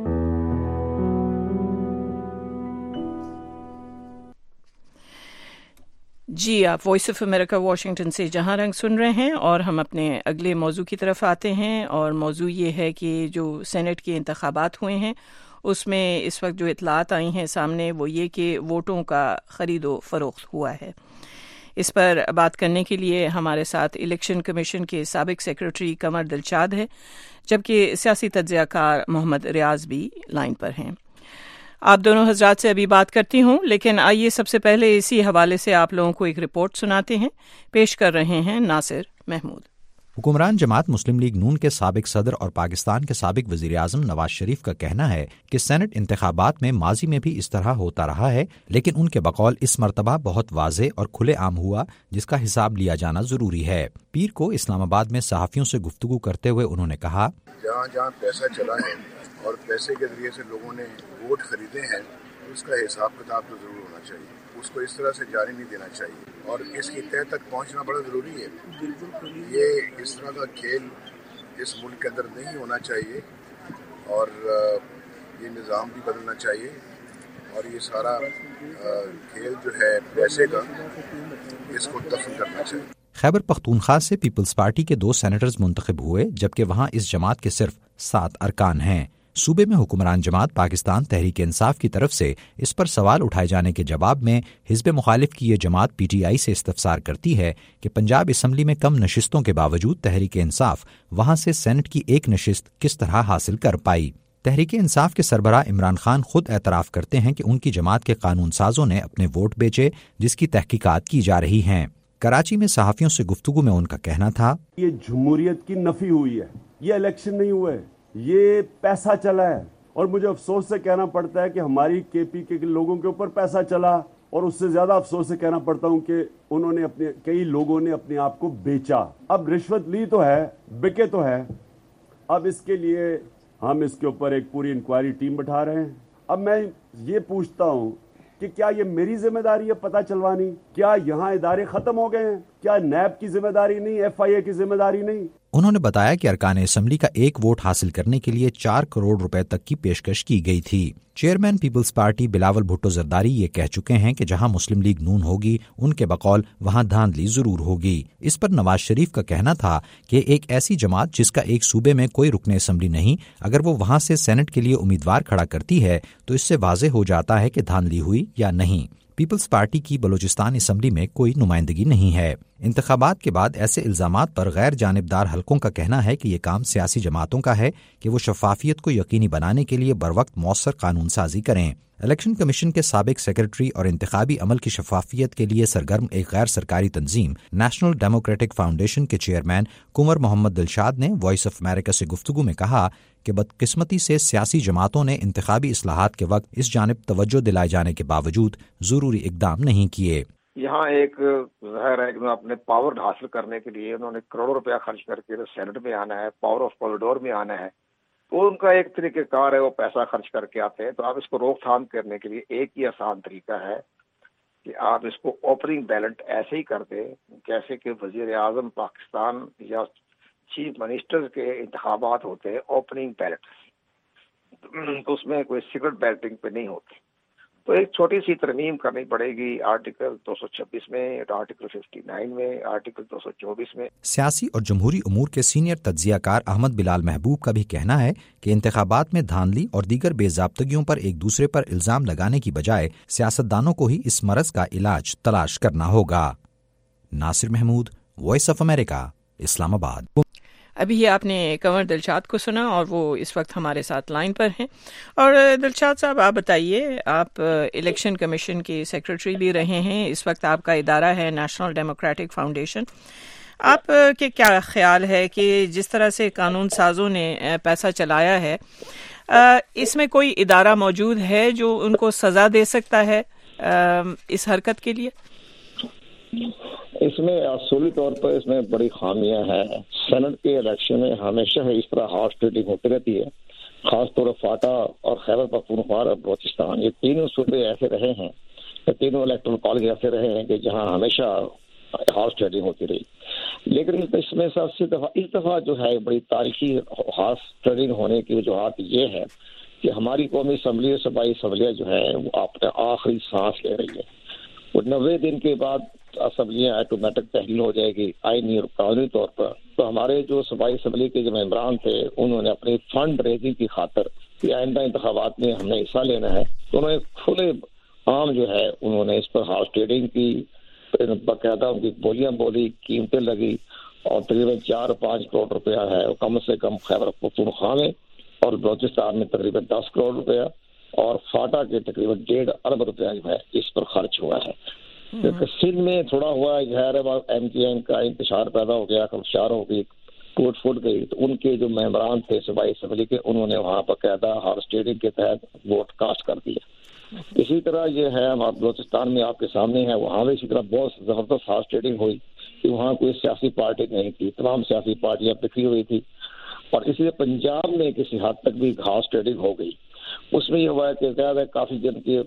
جی, آپ وائس آف امریکہ واشنگٹن سے جہاں رنگ سن رہے ہیں, اور ہم اپنے اگلے موضوع کی طرف آتے ہیں. اور موضوع یہ ہے کہ جو سینٹ کے انتخابات ہوئے ہیں اس میں اس وقت جو اطلاعات آئی ہیں سامنے وہ یہ کہ ووٹوں کا خرید و فروخت ہوا ہے. اس پر بات کرنے کے لیے ہمارے ساتھ الیکشن کمیشن کے سابق سیکرٹری قمر دلشاد ہے, جبکہ سیاسی تجزیہ کار محمد ریاض بھی لائن پر ہیں. آپ دونوں حضرات سے ابھی بات کرتی ہوں, لیکن آئیے سب سے پہلے اسی حوالے سے آپ لوگوں کو ایک رپورٹ سناتے ہیں. پیش کر رہے ہیں ناصر محمود. حکمران جماعت مسلم لیگ نون کے سابق صدر اور پاکستان کے سابق وزیر اعظم نواز شریف کا کہنا ہے کہ سینٹ انتخابات میں ماضی میں بھی اس طرح ہوتا رہا ہے, لیکن ان کے بقول اس مرتبہ بہت واضح اور کھلے عام ہوا, جس کا حساب لیا جانا ضروری ہے. پیر کو اسلام آباد میں صحافیوں سے گفتگو کرتے ہوئے انہوں نے کہا, جہاں جہاں پیسہ چلا ہے اور پیسے کے ذریعے سے لوگوں نے ووٹ خریدے ہیں, اس کا حساب کتاب تو ضرور ہونا چاہیے. اس کو اس طرح سے جاری نہیں دینا چاہیے, اور اس کی تہہ تک پہنچنا بڑا ضروری ہے. یہ اس طرح کا کھیل اس ملک کے اندر نہیں ہونا چاہیے, اور یہ نظام بھی بدلنا چاہیے, اور یہ سارا کھیل جو ہے پیسے کا, اس کو دفن کرنا چاہیے. خیبر پختونخوا سے پیپلز پارٹی کے دو سینیٹرز منتخب ہوئے, جبکہ وہاں اس جماعت کے صرف سات ارکان ہیں. صوبے میں حکمران جماعت پاکستان تحریک انصاف کی طرف سے اس پر سوال اٹھائے جانے کے جواب میں حزب مخالف کی یہ جماعت پی ٹی آئی سے استفسار کرتی ہے کہ پنجاب اسمبلی میں کم نشستوں کے باوجود تحریک انصاف وہاں سے سینٹ کی ایک نشست کس طرح حاصل کر پائی. تحریک انصاف کے سربراہ عمران خان خود اعتراف کرتے ہیں کہ ان کی جماعت کے قانون سازوں نے اپنے ووٹ بیچے, جس کی تحقیقات کی جا رہی ہیں. کراچی میں صحافیوں سے گفتگو میں ان کا کہنا تھا, یہ جمہوریت کی نفی ہوئی ہے, یہ الیکشن نہیں ہوئے, یہ پیسہ چلا ہے. اور مجھے افسوس سے کہنا پڑتا ہے کہ ہماری کے پی کے لوگوں کے اوپر پیسہ چلا, اور اس سے زیادہ افسوس سے کہنا پڑتا ہوں کہ انہوں نے اپنے کئی لوگوں نے اپنے آپ کو بیچا. اب رشوت لی تو ہے, بکے تو ہے. اب اس کے لیے ہم اس کے اوپر ایک پوری انکوائری ٹیم بٹھا رہے ہیں. اب میں یہ پوچھتا ہوں کہ کیا یہ میری ذمہ داری ہے پتہ چلوانی؟ کیا یہاں ادارے ختم ہو گئے ہیں؟ کیا نیب کی ذمہ داری نہیں, ایف آئی اے کی ذمہ داری نہیں؟ انہوں نے بتایا کہ ارکان اسمبلی کا ایک ووٹ حاصل کرنے کے لیے چار کروڑ روپے تک کی پیشکش کی گئی تھی. Chairman Peoples Party Bilawal Bhutto Zardari یہ کہہ چکے ہیں کہ جہاں مسلم لیگ نون ہوگی ان کے بقول وہاں دھاندلی ضرور ہوگی. اس پر نواز شریف کا کہنا تھا کہ ایک ایسی جماعت جس کا ایک صوبے میں کوئی رکن اسمبلی نہیں, اگر وہ وہاں سے سینٹ کے لیے امیدوار کھڑا کرتی ہے تو اس سے واضح ہو جاتا ہے کہ دھاندلی ہوئی یا نہیں. پیپلز پارٹی کی بلوچستان اسمبلی میں کوئی نمائندگی نہیں ہے. انتخابات کے بعد ایسے الزامات پر غیر جانبدار حلقوں کا کہنا ہے کہ یہ کام سیاسی جماعتوں کا ہے کہ وہ شفافیت کو یقینی بنانے کے لیے بروقت مؤثر قانون سازی کریں. الیکشن کمیشن کے سابق سیکرٹری اور انتخابی عمل کی شفافیت کے لیے سرگرم ایک غیر سرکاری تنظیم نیشنل ڈیموکریٹک فاؤنڈیشن کے چیئرمین کنور محمد دلشاد نے وائس آف امریکہ سے گفتگو میں کہا کہ بدقسمتی سے سیاسی جماعتوں نے انتخابی اصلاحات کے وقت اس جانب توجہ دلائے جانے کے باوجود ضروری اقدام نہیں کیے. یہاں ایک ظاہر ہے کہ اپنے پاور حاصل کرنے کے لیے انہوں نے کروڑوں روپیہ خرچ کر کے سینٹ میں آنا ہے, پاور آف کوریڈور میں آنا ہے, تو ان کا ایک طریقہ کار ہے, وہ پیسہ خرچ کر کے آتے ہیں. تو آپ اس کو روک تھام کرنے کے لیے ایک ہی آسان طریقہ ہے کہ آپ اس کو اوپننگ بیلٹ ایسے ہی کر دیں جیسے کہ وزیر اعظم پاکستان یا چیف منسٹر کے انتخابات ہوتے ہیں اوپننگ بیلٹ, تو اس میں کوئی سیکرٹ بیلٹنگ پہ نہیں ہوتی. تو ایک چھوٹی سی ترمیم کرنی پڑے گی آرٹیکل دو سو چھبیس میں، آرٹیکل ففٹی نائن میں، آرٹیکل دو سو چوبیس میں۔ سیاسی اور جمہوری امور کے سینئر تجزیہ کار احمد بلال محبوب کا بھی کہنا ہے کہ انتخابات میں دھاندلی اور دیگر بے ضابطگیوں پر ایک دوسرے پر الزام لگانے کی بجائے سیاستدانوں کو ہی اس مرض کا علاج تلاش کرنا ہوگا۔ Nasir Mahmood, Voice of America, Islamabad. ابھی آپ نے کنور دلشاد کو سنا اور وہ اس وقت ہمارے ساتھ لائن پر ہیں۔ اور دلشاد صاحب، آپ بتائیے، آپ الیکشن کمیشن کے سیکرٹری بھی رہے ہیں، اس وقت آپ کا ادارہ ہے نیشنل ڈیموکریٹک فاؤنڈیشن۔ آپ کے کیا خیال ہے کہ جس طرح سے قانون سازوں نے پیسہ چلایا ہے، اس میں کوئی ادارہ موجود ہے جو ان کو سزا دے سکتا ہے اس حرکت کے لیے؟ اس میں اصولی طور پر اس میں بڑی خامیاں ہیں۔ سینٹ کے الیکشن میں ہمیشہ اس طرح ہارس ٹریڈنگ ہوتی رہتی ہے، خاص طور پر فاٹا اور خیبر پختونخوا اور بلوچستان، یہ تینوں صوبے ایسے رہے ہیں، یہ تینوں الیکٹرل کالج ایسے رہے ہیں کہ جہاں ہمیشہ ہارس ٹریڈنگ ہوتی رہی۔ لیکن اس میں سب سے دفعہ اس دفعہ جو ہے بڑی تاریخی ہارس ٹریڈنگ ہونے کی وجوہات یہ ہے کہ ہماری قومی اسمبلی اور صوبائی اسمبلیاں جو ہیں وہ اپنے آخری سانس لے رہی ہے۔ وہ نوے دن کے بعد اسمبلیاں آٹومیٹک تحلیل ہو جائے گی آئینی اور قانونی طور پر۔ تو ہمارے جو صوبائی اسمبلی کے جو ممبران تھے انہوں نے اپنی فنڈ ریزنگ کی خاطر کہ آئندہ انتخابات میں ہم نے حصہ لینا ہے، تو انہوں نے کھلے عام جو ہے انہوں نے اس پر ہاؤس ٹریڈنگ کی، باقاعدہ ان کی بولیاں بولی، قیمتیں لگی، اور تقریباً چار پانچ کروڑ روپیہ ہے کم سے کم خیبر پختونخوا میں، اور بلوچستان میں تقریباً دس کروڑ روپیہ، اور فاٹا کے تقریباً ڈیڑھ ارب روپیہ جو ہے اس پر خرچ ہوا ہے۔ سندھ میں تھوڑا ہوا ظاہر ہے، ایم ٹی ایم کا انتشار پیدا ہو گیا، خلفشار ہو گئی، ٹوٹ پھوٹ گئی، تو ان کے جو ممبران تھے صوبائی اسمبلی کے انہوں نے وہاں باقاعدہ ہارس ٹریڈنگ کے تحت ووٹ کاسٹ کر دیا۔ اسی طرح یہ ہے ہمارے بلوچستان میں آپ کے سامنے ہے، وہاں بھی اسی طرح بہت زبردست ہارس ٹریڈنگ ہوئی کہ وہاں کوئی سیاسی پارٹی نہیں تھی، تمام سیاسی پارٹیاں بکھری ہوئی تھی۔ اور اسی لیے پنجاب میں کسی حد تک بھی ہارس ٹریڈنگ ہو گئی۔ اس میں یہ ہوا ہے کہ زیادہ کافی جن کی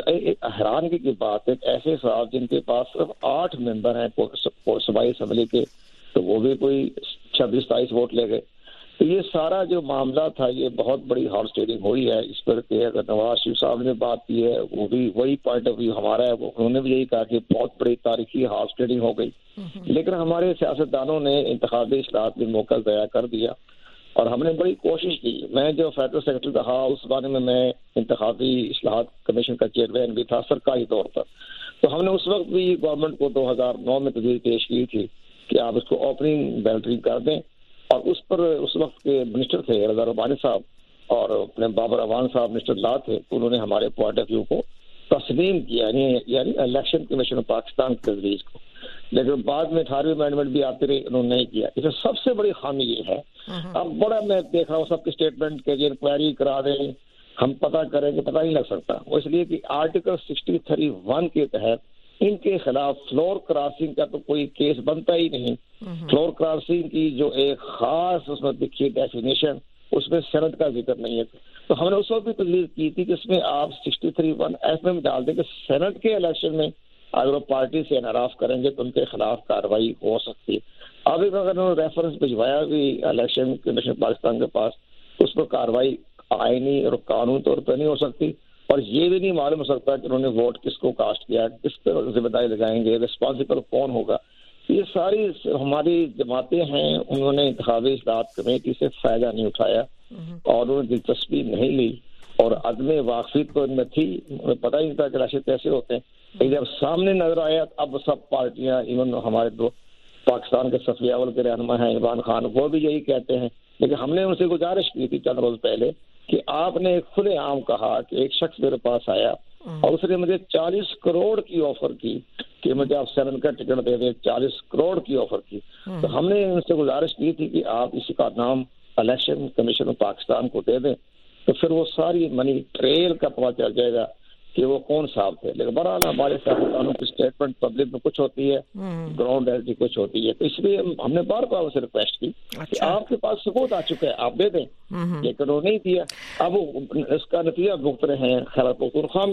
حیرانگی کی بات ہے، ایسے صاحب جن کے پاس صرف آٹھ ممبر ہیں صوبائی اسمبلی کے، تو وہ بھی کوئی چھبیس ستائیس ووٹ لے گئے۔ تو یہ سارا جو معاملہ تھا یہ بہت بڑی ہارس ٹریڈنگ ہوئی ہے۔ اس پر کہ اگر نواز شریف صاحب نے بات کی ہے وہ بھی وہی پوائنٹ آف ویو ہمارا ہے، وہ انہوں نے بھی یہی کہا کہ بہت بڑی تاریخی ہارس ٹریڈنگ ہو گئی۔ لیکن ہمارے سیاستدانوں نے انتخابی اصلاحات میں موقع ضائع کر دیا، اور ہم نے بڑی کوشش کی۔ میں جو فیڈرل سیکرٹری رہا اس بارے میں میں انتخابی اصلاحات کمیشن کا چیئرمین بھی تھا سرکاری طور پر، تو ہم نے اس وقت بھی گورنمنٹ کو دو ہزار نو میں تجویز پیش کی تھی کہ آپ اس کو اوپننگ بیلٹنگ کر دیں، اور اس پر اس وقت کے منسٹر تھے رضا ربانی صاحب اور اپنے بابر اعوان صاحب منسٹر لا تھے، تو انہوں نے ہمارے پوائنٹ آف ویو کو تسلیم کیا، یعنی الیکشن کمیشن آف پاکستان کے تجویز کو۔ لیکن بعد میں اٹھارہویں امینڈمنٹ بھی آتے رہے، انہوں نے نہیں کیا۔ اس میں سب سے بڑی خامی یہ ہے، اب بڑا میں دیکھ رہا ہوں سب کی اسٹیٹمنٹ کہ یہ انکوائری کرا دیں، ہم پتہ کریں کہ پتہ نہیں لگ سکتا، وہ اس لیے کہ آرٹیکل سکسٹی تھری ون کے تحت ان کے خلاف فلور کراسنگ کا تو کوئی کیس بنتا ہی نہیں۔ فلور کراسنگ کی جو ایک خاص اس میں دیکھیے ڈیفینیشن، اس میں سینٹ کا ذکر نہیں ہے، تو ہم نے اس وقت بھی تجویز کی تھی کہ اس میں آپ سکسٹی تھری ون ایس میں ڈال دیں کہ سینٹ کے الیکشن میں اگر وہ پارٹی سے انحراف کریں گے تو ان کے خلاف کارروائی ہو سکتی ہے۔ اب اگر انہوں نے ریفرنس بھجوایا بھی الیکشن کمیشن پاکستان کے پاس، اس پر کارروائی آئینی اور قانون طور پر نہیں ہو سکتی، اور یہ بھی نہیں معلوم ہو سکتا کہ انہوں نے ووٹ کس کو کاسٹ کیا، کس پر ذمہ داری لگائیں گے، رسپانسبل کون ہوگا۔ یہ ساری ہماری جماعتیں ہیں، انہوں نے انتخابی اصلاحات کمیٹی سے فائدہ نہیں اٹھایا اور انہوں نے دلچسپی نہیں لی، اور عدم واقفیت تو ان میں تھی، انہیں پتہ ہی نہیں تھا کہ الیکشن کیسے ہوتے ہیں۔ جب سامنے نظر آیا اب سب پارٹیاں، ایون ہمارے دو پاکستان کے صفی اول کے رہنما ہیں عمران خان، وہ بھی یہی کہتے ہیں۔ لیکن ہم نے ان سے گزارش کی تھی چند روز پہلے کہ آپ نے کھلے عام کہا کہ ایک شخص میرے پاس آیا اور اس نے مجھے چالیس کروڑ کی آفر کی کہ مجھے آپ سینٹ کا ٹکٹ دے دیں، چالیس کروڑ کی آفر کی۔ تو ہم نے ان سے گزارش کی تھی کہ آپ اس کا نام الیکشن کمیشن آف پاکستان کو دے دیں، تو پھر وہ ساری منی ٹریل کا پتہ چل جائے گا کہ وہ کون صاحب تھے۔ لیکن بہرحال ہمارے سیاستدانوں کی اسٹیٹمنٹ پبلک میں کچھ ہوتی ہے، گراؤنڈ ریئلٹی کچھ ہوتی ہے، تو اس لیے ہم نے بار بار اسے ریکویسٹ کی کہ آپ کے پاس ثبوت آ چکا ہے آپ دے دیں، لیکن وہ نہیں دیا۔ اب اس کا نتیجہ بھگت رہے ہیں خیبر پختونخوا میں،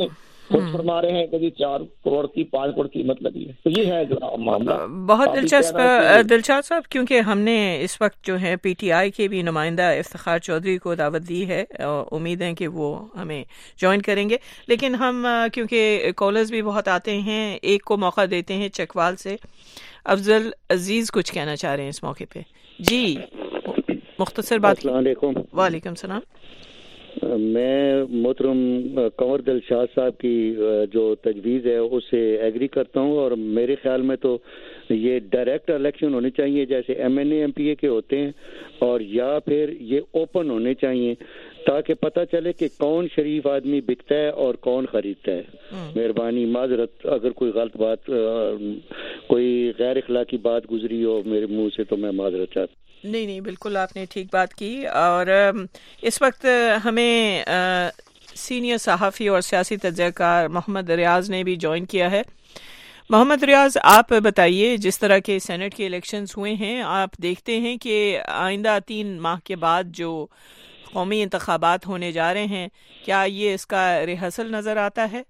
خود فرما رہے ہیں کہ جی چار کروڑ کی پانچ کروڑ قیمت لگی ہے. تو یہ ہے معاملہ. بہت دلچسپ دلچسپ صاحب، کیونکہ ہم نے اس وقت جو ہے پی ٹی آئی کے بھی نمائندہ افتخار چودھری کو دعوت دی ہے، امید ہے کہ وہ ہمیں جوائن کریں گے. لیکن ہم کیونکہ کالرز بھی بہت آتے ہیں، ایک کو موقع دیتے ہیں چکوال سے. افضل عزیز کچھ کہنا چاہ رہے ہیں اس موقع پہ. جی مختصر بات. السلام علیکم. وعلیکم السلام. میں محترم کنور دلشاد صاحب کی جو تجویز ہے اس سے ایگری کرتا ہوں، اور میرے خیال میں تو یہ ڈائریکٹ الیکشن ہونے چاہیے جیسے M N A M P A کے ہوتے ہیں، اور یا پھر یہ اوپن ہونے چاہیے تاکہ پتہ چلے کہ کون شریف آدمی بکتا ہے اور کون خریدتا ہے. مہربانی، معذرت اگر کوئی غلط بات، کوئی غیر اخلاقی بات گزری ہو میرے منہ سے تو میں معذرت چاہتا ہوں. نہیں نہیں بالکل آپ نے ٹھیک بات کی. اور اس وقت ہمیں سینئر صحافی اور سیاسی تجزیہ کار محمد ریاض نے بھی جوائن کیا ہے. محمد ریاض، آپ بتائیے، جس طرح کے سینٹ کے الیکشنز ہوئے ہیں، آپ دیکھتے ہیں کہ آئندہ تین ماہ کے بعد جو قومی انتخابات ہونے جا رہے ہیں، کیا یہ اس کا ریہرسل نظر آتا ہے؟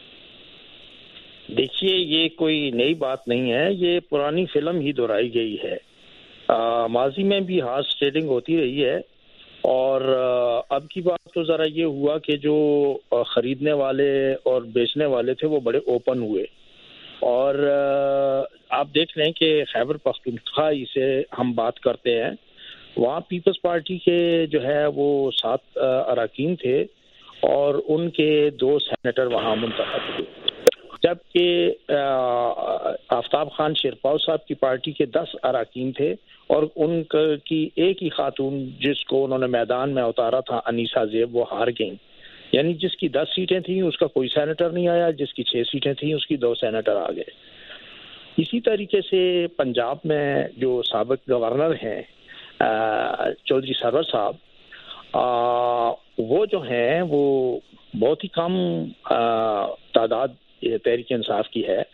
دیکھیے، یہ کوئی نئی بات نہیں ہے، یہ پرانی فلم ہی دہرائی گئی ہے. ماضی میں بھی ہارس ٹریڈنگ ہوتی رہی ہے، اور اب کی بات تو ذرا یہ ہوا کہ جو خریدنے والے اور بیچنے والے تھے وہ بڑے اوپن ہوئے. اور آپ دیکھ لیں کہ خیبر پختونخوا سے ہم بات کرتے ہیں، وہاں پیپلز پارٹی کے جو ہے وہ سات اراکین تھے اور ان کے دو سینیٹر وہاں منتخب ہوئے، جبکہ آفتاب خان شیرپاؤ صاحب کی پارٹی کے دس اراکین تھے اور ان کی ایک ہی خاتون جس کو انہوں نے میدان میں اتارا تھا انیسا زیب، وہ ہار گئیں. یعنی جس کی دس سیٹیں تھیں اس کا کوئی سینیٹر نہیں آیا، جس کی چھ سیٹیں تھیں اس کی دو سینیٹر آ گئے. اسی طریقے سے پنجاب میں جو سابق گورنر ہیں چودھری سرور صاحب، وہ جو ہیں وہ بہت ہی کم تعداد تحریک انصاف کی ہے،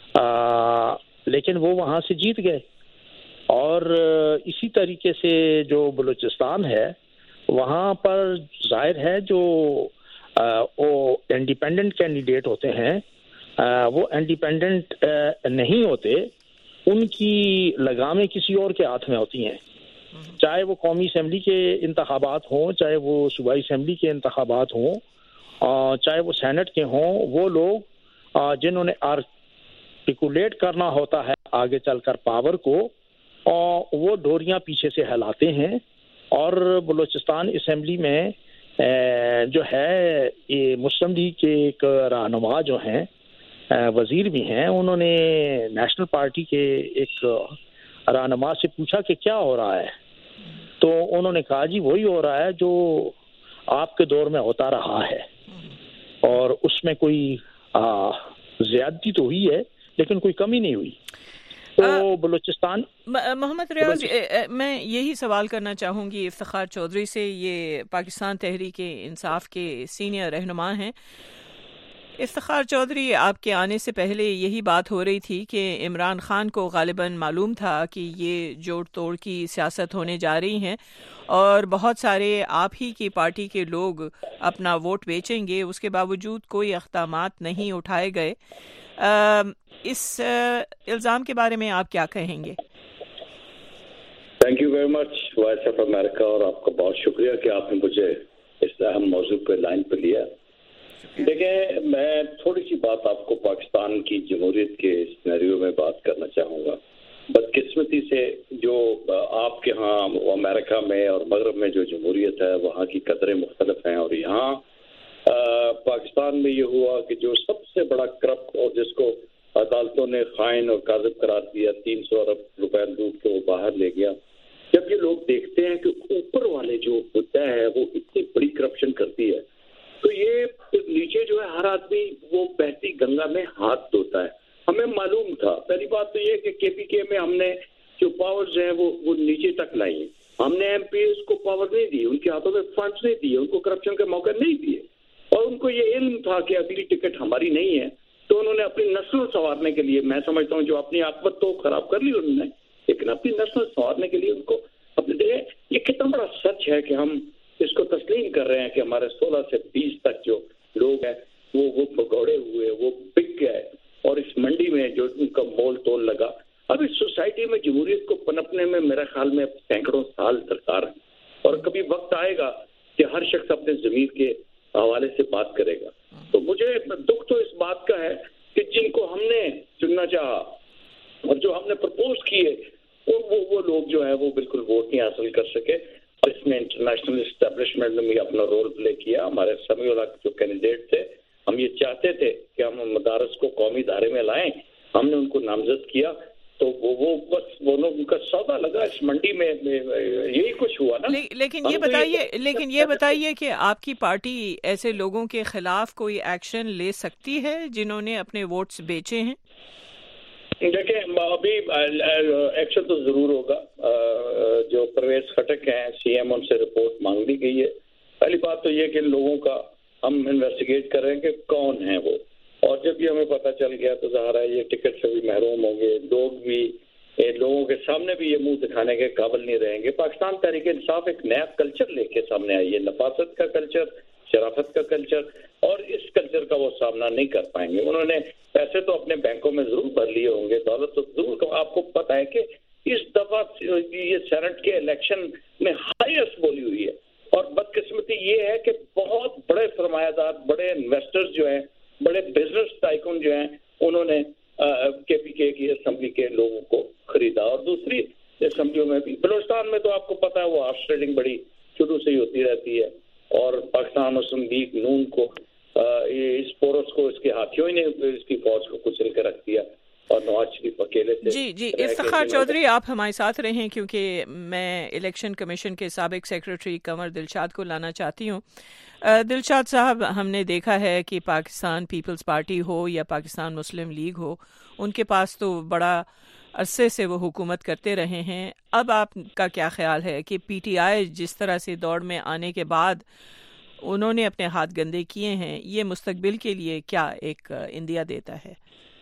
لیکن وہ وہاں سے جیت گئے. اور اسی طریقے سے جو بلوچستان ہے وہاں پر ظاہر ہے جو وہ انڈیپینڈنٹ کینڈیڈیٹ ہوتے ہیں وہ انڈیپینڈنٹ نہیں ہوتے، ان کی لگامیں کسی اور کے ہاتھ میں ہوتی ہیں. چاہے وہ قومی اسمبلی کے انتخابات ہوں، چاہے وہ صوبائی اسمبلی کے انتخابات ہوں، چاہے وہ سینٹ کے ہوں، وہ لوگ جنہوں نے آرٹیکولیٹ کرنا ہوتا ہے آگے چل کر پاور کو، اور وہ ڈوریاں پیچھے سے ہلاتے ہیں. اور بلوچستان اسمبلی میں جو ہے یہ مسلم لیگ کے ایک رہنما جو ہیں، وزیر بھی ہیں، انہوں نے نیشنل پارٹی کے ایک رہنما سے پوچھا کہ کیا ہو رہا ہے، تو انہوں نے کہا جی وہی ہو رہا ہے جو آپ کے دور میں ہوتا رہا ہے، اور اس میں کوئی زیادتی تو ہوئی ہے لیکن کوئی کمی نہیں ہوئی. تو بلوچستان. محمد ریاض، میں یہی سوال کرنا چاہوں گی افتخار چودھری سے، یہ پاکستان تحریک انصاف کے سینئر رہنما ہیں. افتخار چودھری، آپ کے آنے سے پہلے یہی بات ہو رہی تھی کہ عمران خان کو غالباً معلوم تھا کہ یہ جوڑ توڑ کی سیاست ہونے جا رہی ہیں اور بہت سارے آپ ہی کی پارٹی کے لوگ اپنا ووٹ بیچیں گے، اس کے باوجود کوئی اقدامات نہیں اٹھائے گئے. اس الزام کے بارے میں آپ کیا کہیں گے؟ Thank you very much Voice of America, اور آپ کا بہت شکریہ کہ آپ نے مجھے اس اہم موضوع پہ لائن پہ لیا. دیکھیں، میں تھوڑی سی بات آپ کو پاکستان کی جمہوریت کے سینیریو میں بات کرنا چاہوں گا. بدقسمتی سے جو آپ کے ہاں امریکہ میں اور مغرب میں جو جمہوریت ہے وہاں کی قدریں مختلف ہیں، اور یہاں پاکستان میں یہ ہوا کہ جو سب سے بڑا کرپٹ اور جس کو عدالتوں نے خائن اور کاذب قرار دیا، تین سو ارب روپے لوٹ کے وہ باہر لے گیا. جب یہ لوگ دیکھتے ہیں کہ اوپر والے جو ہوتا ہے وہ اتنی بڑی کرپشن کرتی ہے، تو یہ نیچے جو ہے ہر آدمی وہ بہتی گنگا میں ہاتھ دھوتا ہے. ہمیں معلوم تھا. پہلی بات تو یہ کہ کے پی کے میں ہم نے جو پاورز ہیں وہ وہ نیچے تک لائی ہیں. ہم نے ایم پی ایس کو پاور نہیں دی، ان کے ہاتھوں میں فنڈز نہیں دیے، ان کو کرپشن کا موقع نہیں دیے، اور ان کو یہ علم تھا کہ اگلی ٹکٹ ہماری نہیں ہے. تو انہوں نے اپنی نسل سنوارنے کے لیے، میں سمجھتا ہوں جو اپنی عاقبت تو خراب کر لی انہوں نے، لیکن اپنی نسل سنوارنے کے لیے ان کو اپنے دیکھیں یہ کتنا بڑا سچ ہے کہ ہم اس کو تسلیم کر رہے ہیں کہ ہمارے سولہ سے بیس تک جو لوگ ہیں وہ وہ پکوڑے ہونے لگا. اب اس سوسائٹی میں جمہوریت کو پنپنے میں میرے خیال میں سینکڑوں سال درکار ہے, اور کبھی وقت آئے گا کہ ہر شخص اپنے ضمیر کے حوالے سے بات کرے گا. تو مجھے دکھ تو اس بات کا ہے کہ جن کو ہم نے چننا چاہا اور جو ہم نے پرپوز کیے وہ وہ لوگ جو ہیں وہ بالکل ووٹ نہیں حاصل کر سکے. اس میں انٹرنیشنل اسٹیبلشمنٹ نے بھی اپنا رول پلے کیا. ہمارے سمیع الحق جو کینڈیڈیٹ تھے, ہم یہ چاہتے تھے کہ ہم مدارس کو قومی دھارے میں لائیں, ہم نے ان کو نامزد کیا, تو وہ وہ بس وہ ان کا سودا لگا اس منڈی میں, یہی کچھ ہوا نا. لیکن یہ بتائیے لیکن یہ بتائیے کہ آپ کی پارٹی ایسے لوگوں کے خلاف کوئی ایکشن لے سکتی ہے جنہوں نے اپنے ووٹس بیچے ہیں؟ دیکھیں ابھی ایکشن تو ضرور ہوگا. جو پرویز خٹک ہیں سی ایم, ان سے رپورٹ مانگ لی گئی ہے. پہلی بات تو یہ کہ ان لوگوں کا ہم انویسٹیگیٹ کر رہے ہیں کہ کون ہیں وہ, اور جب بھی ہمیں پتہ چل گیا تو ظاہر ہے یہ ٹکٹ سے بھی محروم ہوں گے. لوگ بھی لوگوں کے سامنے بھی یہ منہ دکھانے کے قابل نہیں رہیں گے. پاکستان تحریک انصاف ایک نیا کلچر لے کے سامنے آئی ہے, نفاست کا کلچر, شرافت کا کلچر, اور اس کلچر کا وہ سامنا نہیں کر پائیں گے. انہوں نے پیسے تو اپنے بینکوں میں ضرور بھر لیے ہوں گے, دولت تو ضرور. آپ کو پتہ ہے کہ اس دفعہ یہ سینٹ کے الیکشن میں ہائیسٹ بولی ہوئی ہے, اور بدقسمتی یہ ہے کہ بہت بڑے سرمایہ دار, بڑے انویسٹرز جو ہیں, بڑے بزنس ٹائکون جو ہیں, انہوں نے کے پی کے کی اسمبلی کے لوگوں کو خریدا. اور دوسری اسمبلیوں میں بھی, بلوچستان میں تو آپ کو پتہ ہے وہ ہارس ٹریڈنگ بڑی شروع سے ہی ہوتی رہتی ہے, اور پاکستان مسلم لیگ نون کو اس پورس کو اس کے ہاتھیوں ہی نے اس کی فوج کو کچل کے رکھ دیا, اور نواز شریف اکیلے سے. جی جی افتخار چودھری, آپ ہمارے ساتھ رہیں کیونکہ میں الیکشن کمیشن کے سابق سیکرٹری کنور دلشاد کو لانا چاہتی ہوں. دلشاد صاحب, ہم نے دیکھا ہے کہ پاکستان پیپلز پارٹی ہو یا پاکستان مسلم لیگ ہو, ان کے پاس تو بڑا عرصے سے وہ حکومت کرتے رہے ہیں. اب آپ کا کیا خیال ہے کہ پی ٹی آئی جس طرح سے دوڑ میں آنے کے بعد انہوں نے اپنے ہاتھ گندے کیے ہیں, یہ مستقبل کے لیے کیا ایک اندیا دیتا ہے؟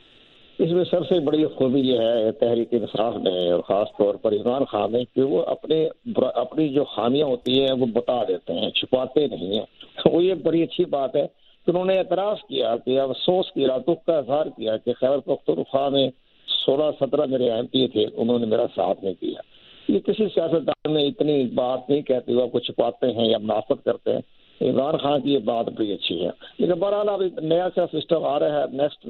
اس میں سب سے بڑی خوبی یہ ہے تحریک انصاف نے, اور خاص طور پر عمران خان نے, کہ وہ اپنے اپنی جو خامیاں ہوتی ہیں وہ بتا دیتے ہیں, چھپاتے نہیں ہیں. وہ یہ بڑی اچھی بات ہے کہ انہوں نے اعتراف کیا, کہ افسوس کیا, دکھ کا اظہار کیا کہ خیبر پختونخوا میں سولہ سترہ میرے ایم پی تھے, انہوں نے میرا ساتھ نہیں دیا. یہ کسی سیاستدان میں اتنی بات نہیں کہتے ہوئے, وہ چھپاتے ہیں یا منافقت کرتے ہیں. عمران خان کی یہ بات بڑی اچھی ہے. لیکن بہرحال اب نیا سا سسٹم آ رہا ہے. نیکسٹ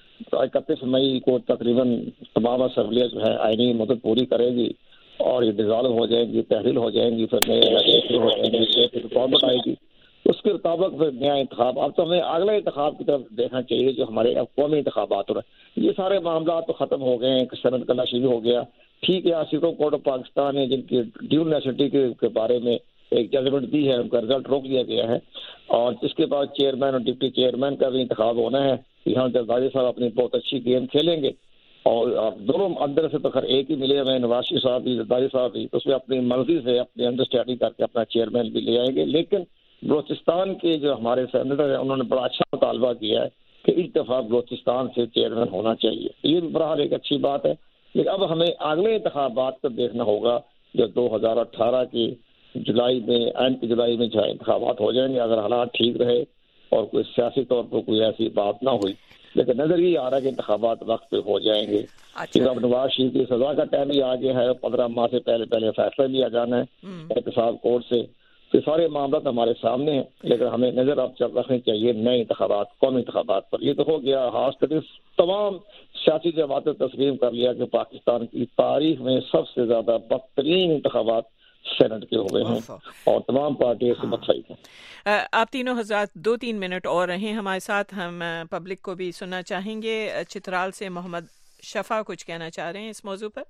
اکتیس مئی کو تقریباً تمام اسمبلیاں جو ہے آئینی مدت پوری کرے گی, اور یہ ڈیزالو ہو جائیں گی, تحلیل ہو جائیں گی, پھر نئے ہو جائیں گی, پھر گورنمنٹ آئے گی. اس کے مطابق پھر نیا انتخاب. اب تو ہمیں اگلے انتخاب کی طرف دیکھنا چاہیے جو ہمارے اب قومی انتخابات ہو رہے ہیں. یہ سارے معاملات تو ختم ہو گئے ہیں, سند کرنا شروع ہو گیا. ٹھیک ہے, سپریم کورٹ آف پاکستان نے جن کی ڈیول نیشنلٹی کے بارے میں ایک ججمنٹ دی ہے, ان کا رزلٹ روک دیا گیا ہے, اور اس کے بعد چیئرمین اور ڈپٹی چیئرمین کا بھی انتخاب ہونا ہے. یہاں زرداری صاحب اپنی بہت اچھی گیم کھیلیں گے, اور دونوں اندر سے تو خیر ایک ہی ملے ہوئے, نواز شریف صاحب بھی, زرداری صاحب بھی, اس میں اپنی مرضی سے اپنی انڈرسٹینڈنگ کر کے اپنا چیئرمین بھی لے آئیں گے. لیکن بلوچستان کے جو ہمارے سینیٹر ہیں, انہوں نے بڑا اچھا مطالبہ کیا ہے کہ اس دفعہ بلوچستان سے چیئرمین ہونا چاہیے. یہ بھی بہرحال ایک اچھی بات ہے. لیکن اب ہمیں اگلے انتخابات کو دیکھنا ہوگا جو دو ہزار اٹھارہ کی جولائی میں, اینڈ کی جولائی میں جو انتخابات ہو جائیں گے, اگر حالات ٹھیک رہے اور کوئی سیاسی طور پر کوئی ایسی بات نہ ہوئی. لیکن نظر یہ آ رہا ہے کہ انتخابات وقت پہ ہو جائیں گے. پھر اب نواز شریف کی سزا کا ٹائم بھی آ گیا ہے, پندرہ ماہ سے پہلے پہلے فیصلہ بھی آ جانا ہے احتساب کورٹ سے. تو سارے معاملات ہمارے سامنے ہیں, لیکن ہمیں نظر اب چل رکھنی چاہیے نئے انتخابات, قومی انتخابات پر. یہ تو ہو گیا ہاس تمام سیاسی جماعتیں تسلیم کر لیا کہ پاکستان کی تاریخ میں سب سے زیادہ بدترین انتخابات سینٹ کے ہوئے ہیں, اور تمام پارٹیوں سے متفق ہیں. آپ تینوں حضرات دو تین منٹ اور رہیں ہمارے ساتھ, ہم پبلک کو بھی سننا چاہیں گے. چترال سے محمد شفا کچھ کہنا چاہ رہے ہیں اس موضوع پر.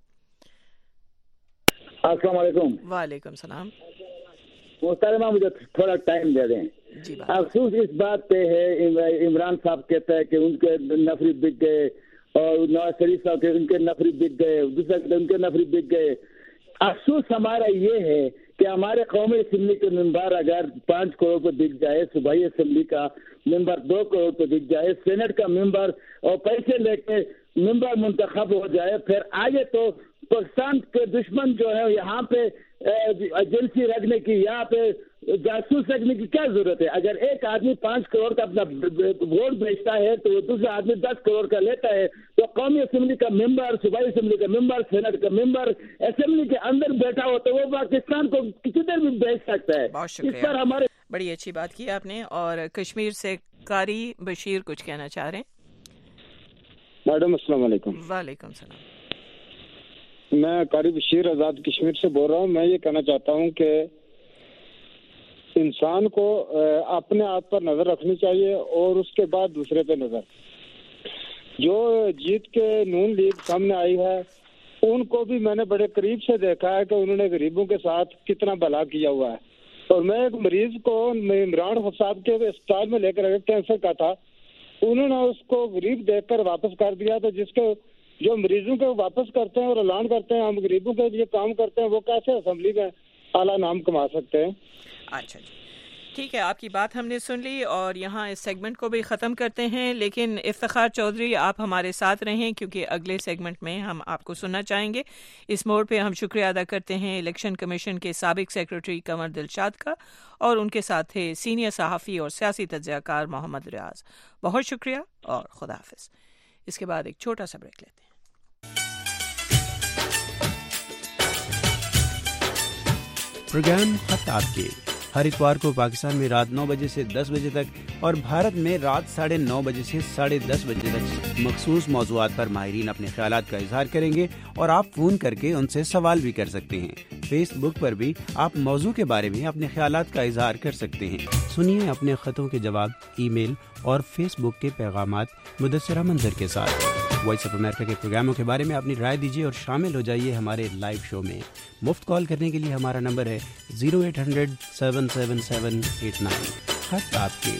السلام علیکم. وعلیکم السلام. محترمہ, مجھے تھوڑا ٹائم دے دیں. افسوس اس بات پہ ہے, عمران صاحب کہتا ہے کہ ان کے نفری بک گئے, اور نواز شریف صاحب کے ان کے نفری بک گئے, دوسرا کہتے ان کے نفری بک گئے. افسوس ہمارا یہ ہے کہ ہمارے قومی اسمبلی کے ممبر اگر پانچ کروڑ پہ بک جائے, صوبائی اسمبلی کا ممبر دو کروڑ پہ بک جائے, سینٹ کا ممبر اور پیسے لے کے ممبر منتخب ہو جائے, پھر آگے تو پاکستان کے دشمن جو ہے یہاں پہ ایجنسی رکھنے کی, یہاں پہ जासूस रखने की क्या जरूरत है? अगर एक आदमी पांच करोड़ का अपना वोट बेचता है तो दूसरा आदमी दस करोड़ का लेता है, तो कौमी असेंबली का मेंबर, सूबाई असेंबली का मेंबर, सेनेट का मेंबर असेंबली के अंदर बैठा हो तो वो पाकिस्तान को किसी तरह भी बेच सकता है। इस पर हमारे बड़ी अच्छी बात की आपने। और कश्मीर से कारी बशीर कुछ कहना चाह रहे हैं। मैडम अस्सलाम वालेकुम। वालेकुम सलाम। मैं कारी बशीर आज़ाद कश्मीर से बोल रहा हूँ। मैं ये कहना चाहता हूँ कि इंसान को अपने आप पर नजर रखनी चाहिए और उसके बाद दूसरे पे नजर। जो जीत के नून लीग सामने आई है उनको भी मैंने बड़े करीब से देखा है कि उन्होंने गरीबों के साथ कितना भला किया हुआ है। और मैं एक मरीज को इमरान साहब के अस्पताल में लेकर गया, कैंसर का था, उन्होंने उसको गरीब देखकर वापस कर दिया। तो जिसके जो मरीजों को वापस करते हैं और ऐलान करते हैं हम गरीबों के लिए काम करते हैं, वो कैसे असेंबली में आला नाम कमा सकते हैं? अच्छा जी, ठीक है, आपकी बात हमने सुन ली और यहाँ इस सेगमेंट को भी ख़त्म करते हैं। लेकिन इफ्तिखार चौधरी आप हमारे साथ रहें क्योंकि अगले सेगमेंट में हम आपको सुनना चाहेंगे। इस मोड़ पे हम शुक्रिया अदा करते हैं इलेक्शन कमीशन के साबिक सेक्रेटरी कंवर दिलशाद का और उनके साथ थे सीनियर सहाफ़ी और सियासी तज्ज़ियाकार मोहम्मद रियाज। बहुत शुक्रिया और खुदा हाफिज़। इसके बाद एक छोटा सा ब्रेक लेते हैं। प्रोग्राम खत आपके हर इतवार को पाकिस्तान में रात नौ बजे से दस बजे तक और भारत में रात साढ़े नौ बजे से साढ़े दस बजे तक मखसूस मौज़ूआत पर माहिरीन अपने ख्यालात का इजहार करेंगे और आप फ़ोन करके उनसे सवाल भी कर सकते हैं। फेसबुक पर भी आप मौजू के बारे में अपने ख्यालात का इजहार कर सकते हैं। सुनिए अपने ख़तों के जवाब ईमेल और फेसबुक के पैगामात मुदस्सिरा मंजर के साथ। वॉइस ऑफ अमेरिका के प्रोग्रामों के बारे में अपनी राय दीजिए और शामिल हो जाइए हमारे लाइव शो में। मुफ्त कॉल करने के लिए हमारा नंबर है zero eight hundred seven seven seven eight nine. खत आपके।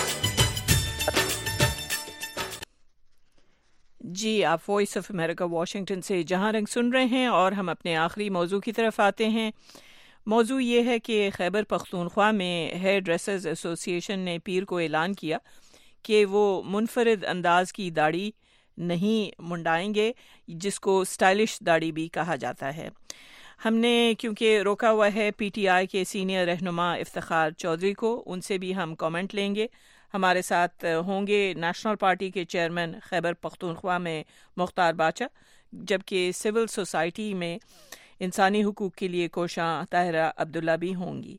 जी, आप वॉइस ऑफ अमेरिका वाशिंगटन से जहां रंग सुन रहे हैं और हम अपने आखिरी मौजू की तरफ आते हैं। मौजू ये है कि खैबर पख्तूनख्वा में हेयर ड्रेसर्स एसोसिएशन ने पीर को ऐलान किया कि वो मुनफरिद अंदाज की दाढ़ी नहीं मुंडाएंगे, जिसको स्टाइलिश दाढ़ी भी कहा जाता है। हमने क्योंकि रोका हुआ है पीटीआई के सीनियर रहनुमा इफ्तिखार चौधरी को, उनसे भी हम कमेंट लेंगे। हमारे साथ होंगे नेशनल पार्टी के चेयरमैन खैबर पख्तूनख्वा में मुख्तार बाचा, जबकि सिविल सोसाइटी में इंसानी हुकूक के लिए कोशां ताहिरा अब्दुल्ला भी होंगी।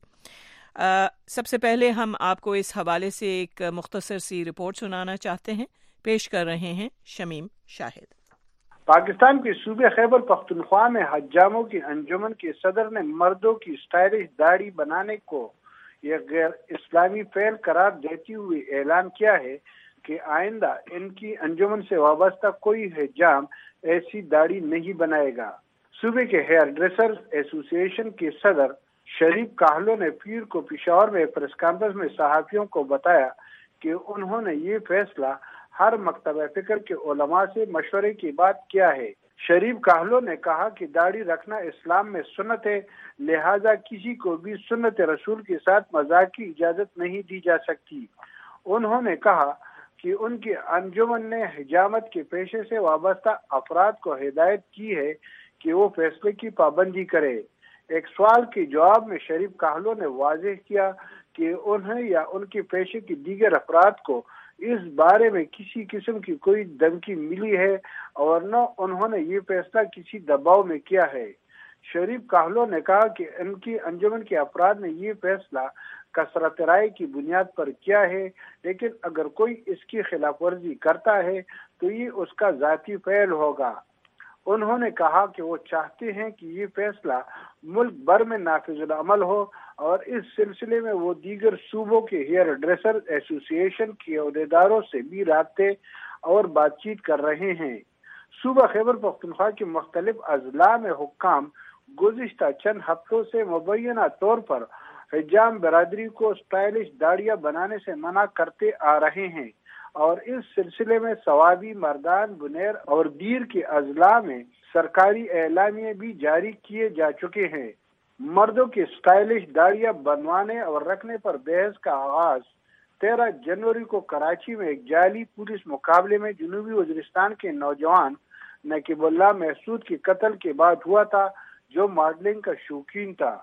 आ, सबसे पहले हम आपको इस हवाले से एक मुख्तसर सी रिपोर्ट सुनाना चाहते हैं। पेश कर रहे हैं शमीम शाहिद। पाकिस्तान के सूबे खैबर पख्तूनख्वा में हज्जामों की अंजुमन के सदर ने मर्दों की स्टाइलिश दाढ़ी बनाने को एक गैर इस्लामी फेल करार देते हुए ऐलान किया है कि आइंदा इनकी अंजुमन से वाबस्ता कोई हज्जाम ऐसी दाढ़ी नहीं बनाएगा। सूबे के हेयर ड्रेसर्स एसोसिएशन के सदर शरीफ काहलो ने पीर को पिशावर में प्रेस कॉन्फ्रेंस में सहाफियों को बताया कि उन्होंने ये फैसला हर मकतब फिक्र के उलमा से मशवरे की बात किया है। शरीफ काहलो ने कहा कि दाढ़ी रखना इस्लाम में सुन्नत है, लिहाजा किसी को भी सुन्नत रसूल के साथ मजाक की इजाजत नहीं दी जा सकती। उन्होंने कहा कि उनकी अंजुमन ने हिजामत के पेशे से वाबस्ता अफराद को हिदायत की है कि वो फैसले की पाबंदी करे। एक सवाल के जवाब में शरीफ काहलो ने वाज़ेह किया कि उन्हें या उनके पेशे के दीगर अफराद को इस बारे में किसी किस्म की कोई धमकी मिली है और न उन्होंने ये फैसला किसी दबाव में किया है। शरीफ काहलो ने कहा कि इनकी अंजुमन के अफराद ने ये फैसला कसरत राय की बुनियाद पर किया है, लेकिन अगर कोई इसकी खिलाफ वर्जी करता है तो ये उसका जाती फेल होगा। उन्होंने कहा कि वो चाहते हैं कि ये फैसला मुल्क भर में नाफिजुल अमल हो और इस सिलसिले में वो दीगर सूबों के हेयर ड्रेसर एसोसिएशन के अहदेदारों से भी राब्ते और बातचीत कर रहे हैं। सूबा खैबर पख्तूनख्वा के मुख्तलिफ अजला में हुक्काम गुज़िश्ता चंद हफ्तों से मुबैना तौर पर हिजाम बरादरी को स्टाइलिश दाढ़ियाँ बनाने से मना करते आ रहे हैं और इस सिलसिले में सवाबी, मर्दान, बुनेर और दीर के अजला में सरकारी एलानिये भी जारी किए जा चुके हैं। मर्दों की स्टाइलिश दाढ़ियाँ बनवाने और रखने पर बहस का आगाज तेरह जनवरी को कराची में एक जाली पुलिस मुकाबले में जनूबी वज़ीरिस्तान के नौजवान नकीबुल्लाह महसूद के कत्ल के बाद हुआ था, जो मॉडलिंग का शौकीन था।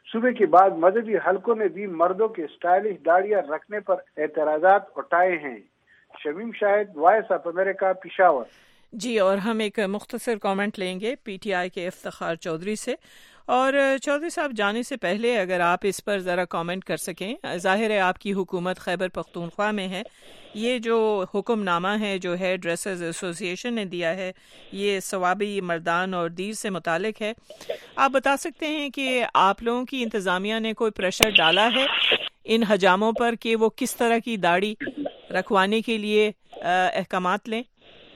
صوبے کے بعد مذہبی حلقوں نے بھی مردوں کے اسٹائلش داڑیاں رکھنے پر اعتراضات اٹھائے ہیں۔ Shamim Shahid, Voice of America, Peshawar. جی، اور ہم ایک مختصر کامنٹ لیں گے پی ٹی آئی کے افتخار چودھری سے، اور چودھری صاحب جانے سے پہلے اگر آپ اس پر ذرا کامنٹ کر سکیں۔ ظاہر ہے آپ کی حکومت خیبر پختونخوا میں ہے، یہ جو حکم نامہ ہے جو ہیئر ڈریسرز ایسوسی ایشن نے دیا ہے یہ ثوابی مردان اور دیر سے متعلق ہے، آپ بتا سکتے ہیں کہ آپ لوگوں کی انتظامیہ نے کوئی پریشر ڈالا ہے ان حجاموں پر کہ وہ کس طرح کی داڑھی رکھوانے کے لیے احکامات لیں؟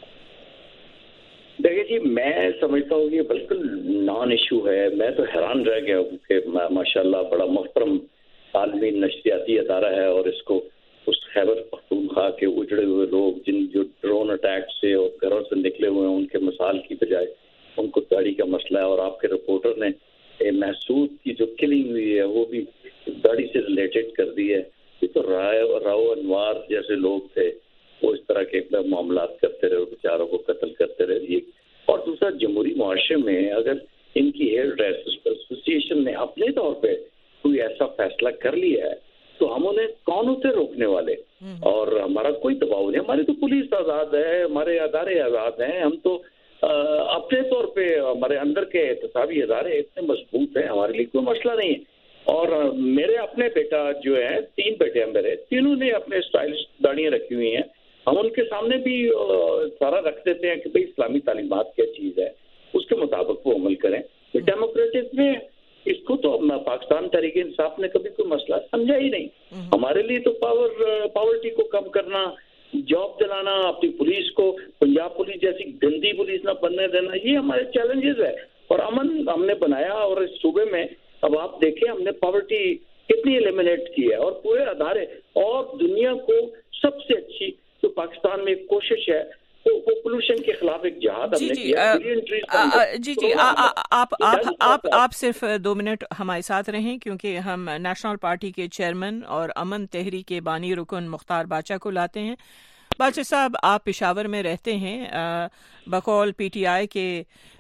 دیکھیے جی، میں سمجھتا ہوں کہ بالکل نان ایشو ہے۔ میں تو حیران رہ گیا ہوں کہ ماشاء اللہ بڑا محترم عالمی نشریاتی ادارہ ہے، اور اس کو اس خیبر پختونخوا کے اجڑے ہوئے لوگ جن جو ڈرون اٹیک سے اور گھروں سے نکلے ہوئے ہیں ان کے مثال کی بجائے ان کو داڑھی کا مسئلہ ہے، اور آپ کے رپورٹر نے محسود کی جو کلنگ ہوئی ہے وہ بھی داڑھی سے ریلیٹڈ کر دی ہے۔ یہ تو راؤ انوار جیسے لوگ تھے، وہ اس طرح کے معاملات کرتے رہے، بیچاروں کو قتل کرتے رہے۔ اور دوسرا، جمہوری معاشرے میں اگر ان کی ہیئر ڈریسرز ایسوسی ایشن نے اپنے طور پہ کوئی ایسا فیصلہ کر لیا ہے تو ہم انہیں کون ہوتے روکنے والے؟ اور ہمارا کوئی دباؤ نہیں، ہماری تو پولیس آزاد ہے، ہمارے ادارے آزاد ہیں، ہم تو اپنے طور پہ ہمارے اندر کے احتسابی ادارے اتنے مضبوط ہیں، ہمارے لیے کوئی مسئلہ نہیں ہے۔ اور میرے اپنے بیٹا جو ہے، تین بیٹے ہیں میرے، تینوں نے اپنے اسٹائلش داڑیاں رکھی ہوئی ہیں، ہم ان کے سامنے بھی سارا رکھ دیتے ہیں کہ بھئی اسلامی تعلیمات کیا چیز ہے، اس کے مطابق وہ عمل کریں۔ ڈیموکریٹک میں اس کو تو پاکستان تحریک انصاف نے کبھی کوئی مسئلہ سمجھا ہی نہیں۔ ہمارے لیے تو پاور پاورٹی کو کم کرنا، جاب دلانا، اپنی پولیس کو پنجاب پولیس جیسی گندی پولیس نہ بننے دینا، یہ ہمارے چیلنجز ہے۔ اور امن ہم نے بنایا، اور اس صوبے میں اب آپ دیکھیں ہم نے پاورٹی کتنی ایلیمینیٹ کی ہے، اور پورے ادارے، اور دنیا کو سب سے اچھی تو پاکستان میں ایک کوشش ہے وہ پولوشن کے خلاف ایک جہاد ہم نے کیا۔ جی جی آپ آپ آپ صرف دو منٹ ہمارے ساتھ رہیں، کیونکہ ہم نیشنل پارٹی کے چیئرمین اور امن تحریک کے بانی رکن مختار باچا کو لاتے ہیں۔ باچا صاحب، آپ پشاور میں رہتے ہیں، بقول پی ٹی آئی کے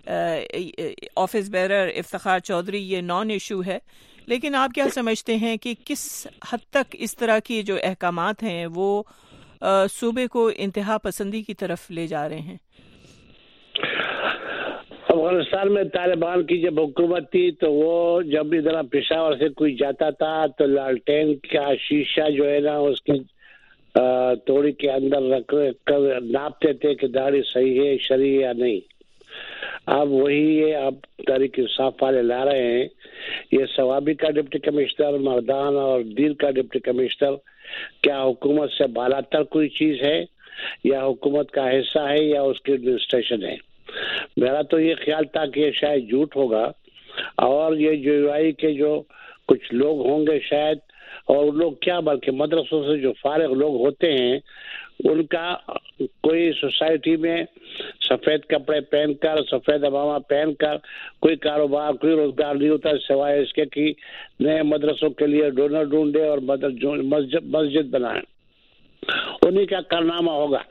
آفس بیرر افتخار چودھری یہ نان ایشو ہے، لیکن آپ کیا سمجھتے ہیں کہ کس حد تک اس طرح کی جو احکامات ہیں وہ صوبے کو انتہا پسندی کی طرف لے جا رہے ہیں؟ افغانستان میں طالبان کی جب حکومت تھی تو وہ جب ادھر پشاور سے کوئی جاتا تھا تو لالٹین کا شیشہ جو ہے نا اس کی توڑی کے اندر رکھ کر ناپتے تھے کہ داڑھی صحیح ہے، شرعی یا نہیں۔ اب وہی ہے، اب تحریک انصاف والے لا رہے ہیں، یہ ثوابی کا ڈپٹی کمشنر، مردان اور دیر کا ڈپٹی کمشنر کیا حکومت سے بالاتر کوئی چیز ہے، یا حکومت کا حصہ ہے، یا اس کی ایڈمنسٹریشن ہے؟ میرا تو یہ خیال تھا کہ یہ شاید جھوٹ ہوگا، اور یہ جو یو آئی کے جو کچھ لوگ ہوں گے شاید، اور لوگ کیا بلکہ مدرسوں سے جو فارغ لوگ ہوتے ہیں ان کا کوئی سوسائٹی میں سفید کپڑے پہن کر، سفید امامہ پہن کر کوئی کاروبار، کوئی روزگار نہیں ہوتا سوائے اس کے کہ نئے مدرسوں کے لیے ڈونر ڈھونڈے اور مسجد بنائیں، انہی کا کارنامہ ہوگا۔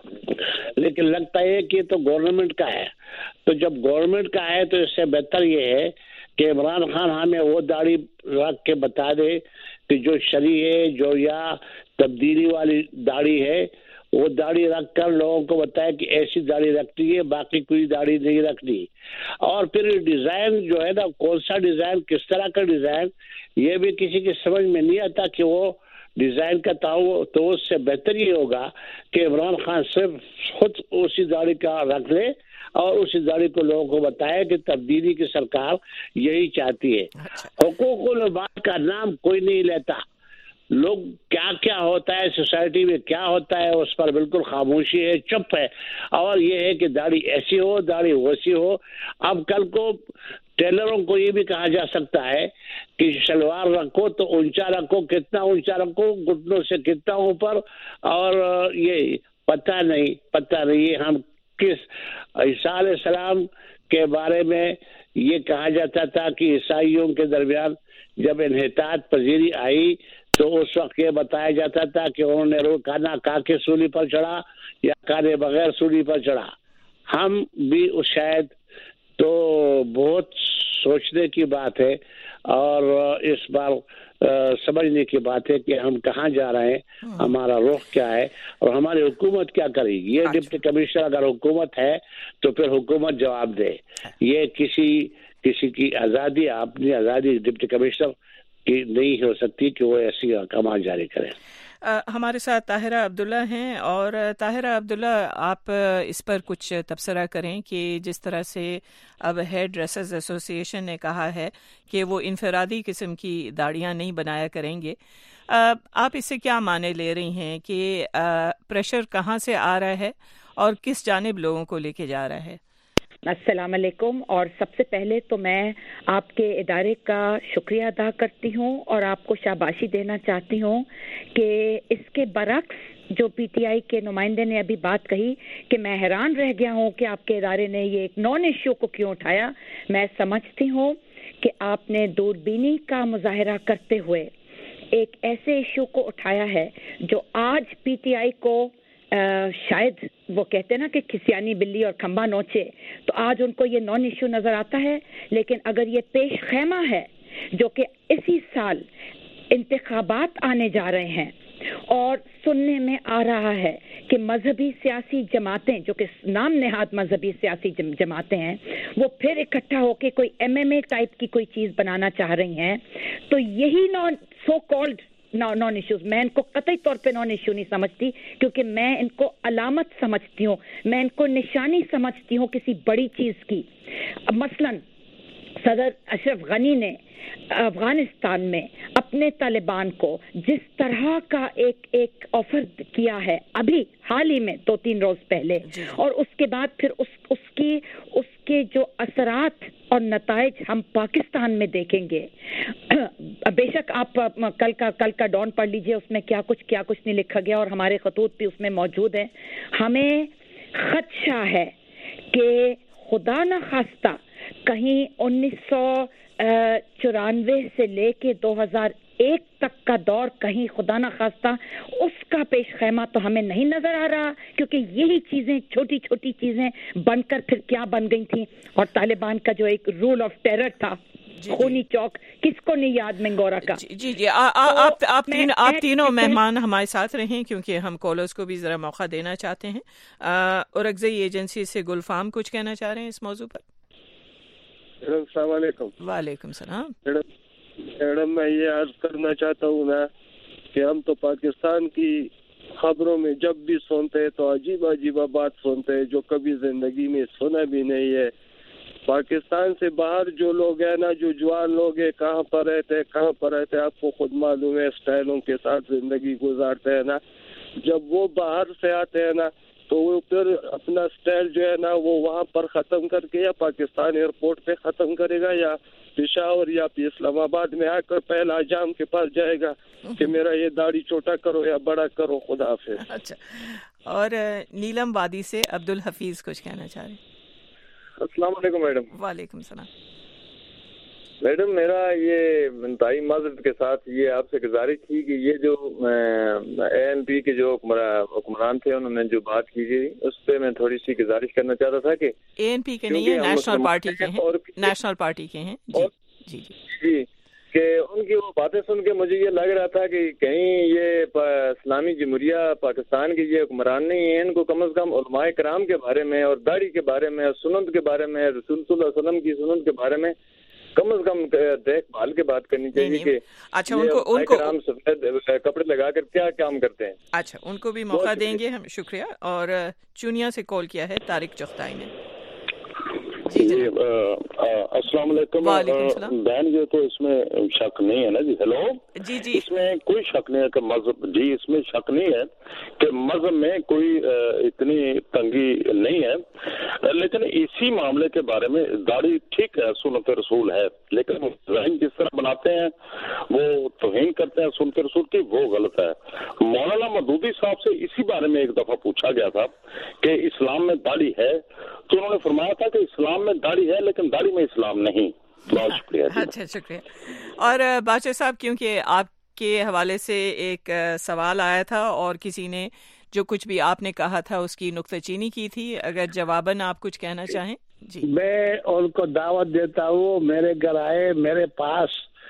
لیکن لگتا ہے کہ تو گورنمنٹ کا ہے، تو جب گورنمنٹ کا ہے تو اس سے بہتر یہ ہے کہ عمران خان ہمیں وہ داڑھی رکھ کے بتا دے کہ جو شرعی ہے، جو یا تبدیلی والی داڑھی ہے، وہ داڑھی رکھ کر لوگوں کو بتائے کہ ایسی داڑھی رکھنی ہے، باقی کوئی داڑھی نہیں رکھنی۔ اور پھر ڈیزائن جو ہے نا، کون سا ڈیزائن، کس طرح کا ڈیزائن، یہ بھی کسی کی سمجھ میں نہیں آتا کہ وہ ڈیزائن کا تعاون، تو اس سے بہتر یہ ہوگا کہ عمران خان صرف خود اسی داڑھی کا رکھ لے اور اسی داڑھی کو لوگوں کو بتائے کہ تبدیلی کی سرکار یہی چاہتی ہے۔ حقوق العباد کا نام کوئی نہیں لیتا، لوگ کیا کیا ہوتا ہے سوسائٹی میں، کیا ہوتا ہے اس پر بالکل خاموشی ہے، چپ ہے، اور یہ ہے کہ داڑھی ایسی ہو، داڑھی ویسی ہو۔ اب کل کو ٹیلروں کو یہ بھی کہا جا سکتا ہے کہ شلوار رکھو تو اونچا رکھو، کتنا اونچا رکھو، گھٹنوں سے کتنا اوپر، اور یہ پتہ نہیں پتہ نہیں ہم کس عیسیٰ علیہ السلام کے بارے میں یہ کہا جاتا تھا کہ عیسائیوں کے درمیان جب انحطاط پذیری آئی تو اس وقت یہ بتایا جاتا تھا کہ انہوں نے کھانا کھا کے سولی پر چڑھا یا کھانے بغیر سولی پر چڑھا۔ ہم بھی شاید تو بہت سوچنے کی بات ہے، اور اس بار سمجھنے کی بات ہے کہ ہم کہاں جا رہے ہیں, ہمارا رخ کیا ہے اور ہماری حکومت کیا کرے گی. یہ ڈپٹی کمشنر اگر حکومت ہے تو پھر حکومت جواب دے. یہ کسی کسی کی آزادی, اپنی آزادی ڈپٹی کمشنر کی نہیں ہو سکتی کہ وہ ایسی احکامات جاری کریں. ہمارے ساتھ طاہرہ عبداللہ ہیں, اور طاہرہ عبداللہ آپ اس پر کچھ تبصرہ کریں کہ جس طرح سے اب ہیئر ڈریسرز ایسوسی ایشن نے کہا ہے کہ وہ انفرادی قسم کی داڑیاں نہیں بنایا کریں گے. آپ اس سے کیا معنی لے رہی ہیں کہ پریشر کہاں سے آ رہا ہے اور کس جانب لوگوں کو لے کے جا رہا ہے؟ السلام علیکم. اور سب سے پہلے تو میں آپ کے ادارے کا شکریہ ادا کرتی ہوں اور آپ کو شاباشی دینا چاہتی ہوں کہ اس کے برعکس جو پی ٹی آئی کے نمائندے نے ابھی بات کہی کہ میں حیران رہ گیا ہوں کہ آپ کے ادارے نے یہ ایک نان ایشو کو کیوں اٹھایا. میں سمجھتی ہوں کہ آپ نے دوربینی کا مظاہرہ کرتے ہوئے ایک ایسے ایشو کو اٹھایا ہے جو آج پی ٹی آئی کو آ, شاید وہ کہتے ہیں نا کہ کھسیانی بلی اور کھمبا نوچے, تو آج ان کو یہ نان ایشو نظر آتا ہے. لیکن اگر یہ پیش خیمہ ہے جو کہ اسی سال انتخابات آنے جا رہے ہیں اور سننے میں آ رہا ہے کہ مذہبی سیاسی جماعتیں جو کہ نام نہاد مذہبی سیاسی جماعتیں ہیں وہ پھر اکٹھا ہو کے کوئی ایم ایم اے ٹائپ کی کوئی چیز بنانا چاہ رہی ہیں, تو یہی non so called non issues, میں ان کو قطعی طور پہ نان ایشو نہیں سمجھتی کیونکہ میں ان کو علامت سمجھتی ہوں, میں ان کو نشانی سمجھتی ہوں کسی بڑی چیز کی. مثلاً صدر اشرف غنی نے افغانستان میں اپنے طالبان کو جس طرح کا ایک ایک آفر کیا ہے ابھی حال ہی میں دو تین روز پہلے, اور اس کے بعد پھر اس اس کی اس کے جو اثرات اور نتائج ہم پاکستان میں دیکھیں گے. بے شک آپ کل کا کل کا ڈان پڑھ لیجئے, اس میں کیا کچھ کیا کچھ نہیں لکھا گیا اور ہمارے خطوط بھی اس میں موجود ہیں. ہمیں خدشہ ہے کہ خدا نہ خواستہ کہیں انیس سو چورانوے سے لے کے دو ہزار ایک تک کا دور کہیں خدا نہ خواستہ اس کا پیش خیمہ تو ہمیں نہیں نظر آ رہا, کیونکہ یہی چیزیں چھوٹی چھوٹی چیزیں بن کر پھر کیا بن گئی تھیں. اور طالبان کا جو ایک رول آف ٹیرر تھا, خونی چوک, کس کو نہیں یاد منگورا کا. جی جی آپ آپ تین آپ تینوں مہمان ہمارے ساتھ رہیں کیونکہ ہم کالرز کو بھی ذرا موقع دینا چاہتے ہیں. اورکزئی ایجنسی سے گلفام کچھ کہنا چاہ رہے ہیں اس موضوع پر. السلام علیکم. وعلیکم السلام. میڈم میں یہ عرض کرنا چاہتا ہوں نا کہ ہم تو پاکستان کی خبروں میں جب بھی سنتے ہیں تو عجیب عجیب بات سنتے ہیں جو کبھی زندگی میں سنا بھی نہیں ہے. پاکستان سے باہر جو لوگ ہیں نا, جو جوان لوگ ہیں, کہاں پر رہتے ہیں کہاں پر رہتے ہیں آپ کو خود معلوم ہے, اسٹائلوں کے ساتھ زندگی گزارتے ہیں نا. جب وہ باہر سے آتے ہیں نا تو وہ پھر اپنا اسٹائل جو ہے نا وہ وہاں پر ختم کر کے یا پاکستان ایئرپورٹ پہ ختم کرے گا یا پشاور یا اسلام آباد میں آ کر پہلا جام کے پاس جائے گا کہ میرا یہ داڑھی چھوٹا کرو یا بڑا کرو. خدا حافظ. اچھا, اور نیلم وادی سے عبد الحفیظ کچھ کہنا چاہ رہے ہیں. السلام علیکم میڈم. وعلیکم السلام. میڈم میرا یہ انتہائی معذرت کے ساتھ یہ آپ سے گزارش تھی کہ یہ جو اے این پی کے جو حکمران تھے انہوں نے جو بات کی تھی اس پہ میں تھوڑی سی گزارش کرنا چاہتا تھا کہ اے این پی کے نہیں ہے, نیشنل پارٹی کے ہیں, نیشنل پارٹی کے ہیں. جی جی جی کہ ان کی وہ باتیں سن کے مجھے یہ لگ رہا تھا کہ کہیں یہ اسلامی جمہوریہ پاکستان کے یہ حکمران نہیں ہیں, ان کو کم از کم علماء کرام کے بارے میں اور داڑھی کے بارے میں اور سنت کے بارے میں, رسول صلی اللہ علیہ وسلم کی سنت کے بارے میں کم از کم دیکھ بھال کے بات کرنی چاہیے کہ اچھا ان کو ان کو سفید کپڑے لگا کر کیا کام کرتے ہیں. اچھا ان کو بھی موقع دیں گے ہم. شکریہ. اور چونیا سے کال کیا ہے طارق چغتائی نے. جی جی السلام علیکم. بہن یہ تو اس میں شک نہیں ہے نا جی. ہیلو. جی جی اس میں کوئی شک نہیں ہے کہ مذہب, جی اس میں شک نہیں ہے کہ مذہب میں کوئی اتنی تنگی نہیں ہے, لیکن اسی معاملے کے بارے میں داڑھی ٹھیک ہے سنت رسول ہے, لیکن ذہن جس طرح بناتے ہیں وہ توہین کرتے ہیں سنت رسول کی, وہ غلط ہے. مولانا مودودی صاحب سے اسی بارے میں ایک دفعہ پوچھا گیا تھا کہ اسلام میں داڑھی ہے, تو انہوں نے فرمایا تھا کہ اسلام میں داڑھی ہے لیکن داڑھی میں اسلام نہیں. بہت شکریہ. اچھا شکریہ. اور بادشاہ صاحب کیونکہ آپ کے حوالے سے ایک سوال آیا تھا اور کسی نے جو کچھ بھی آپ نے کہا تھا اس کی نکتہ چینی کی تھی, اگر جواباً آپ کچھ کہنا چاہیں. جی میں ان کو دعوت دیتا ہوں, میرے گھر آئے, میرے پاس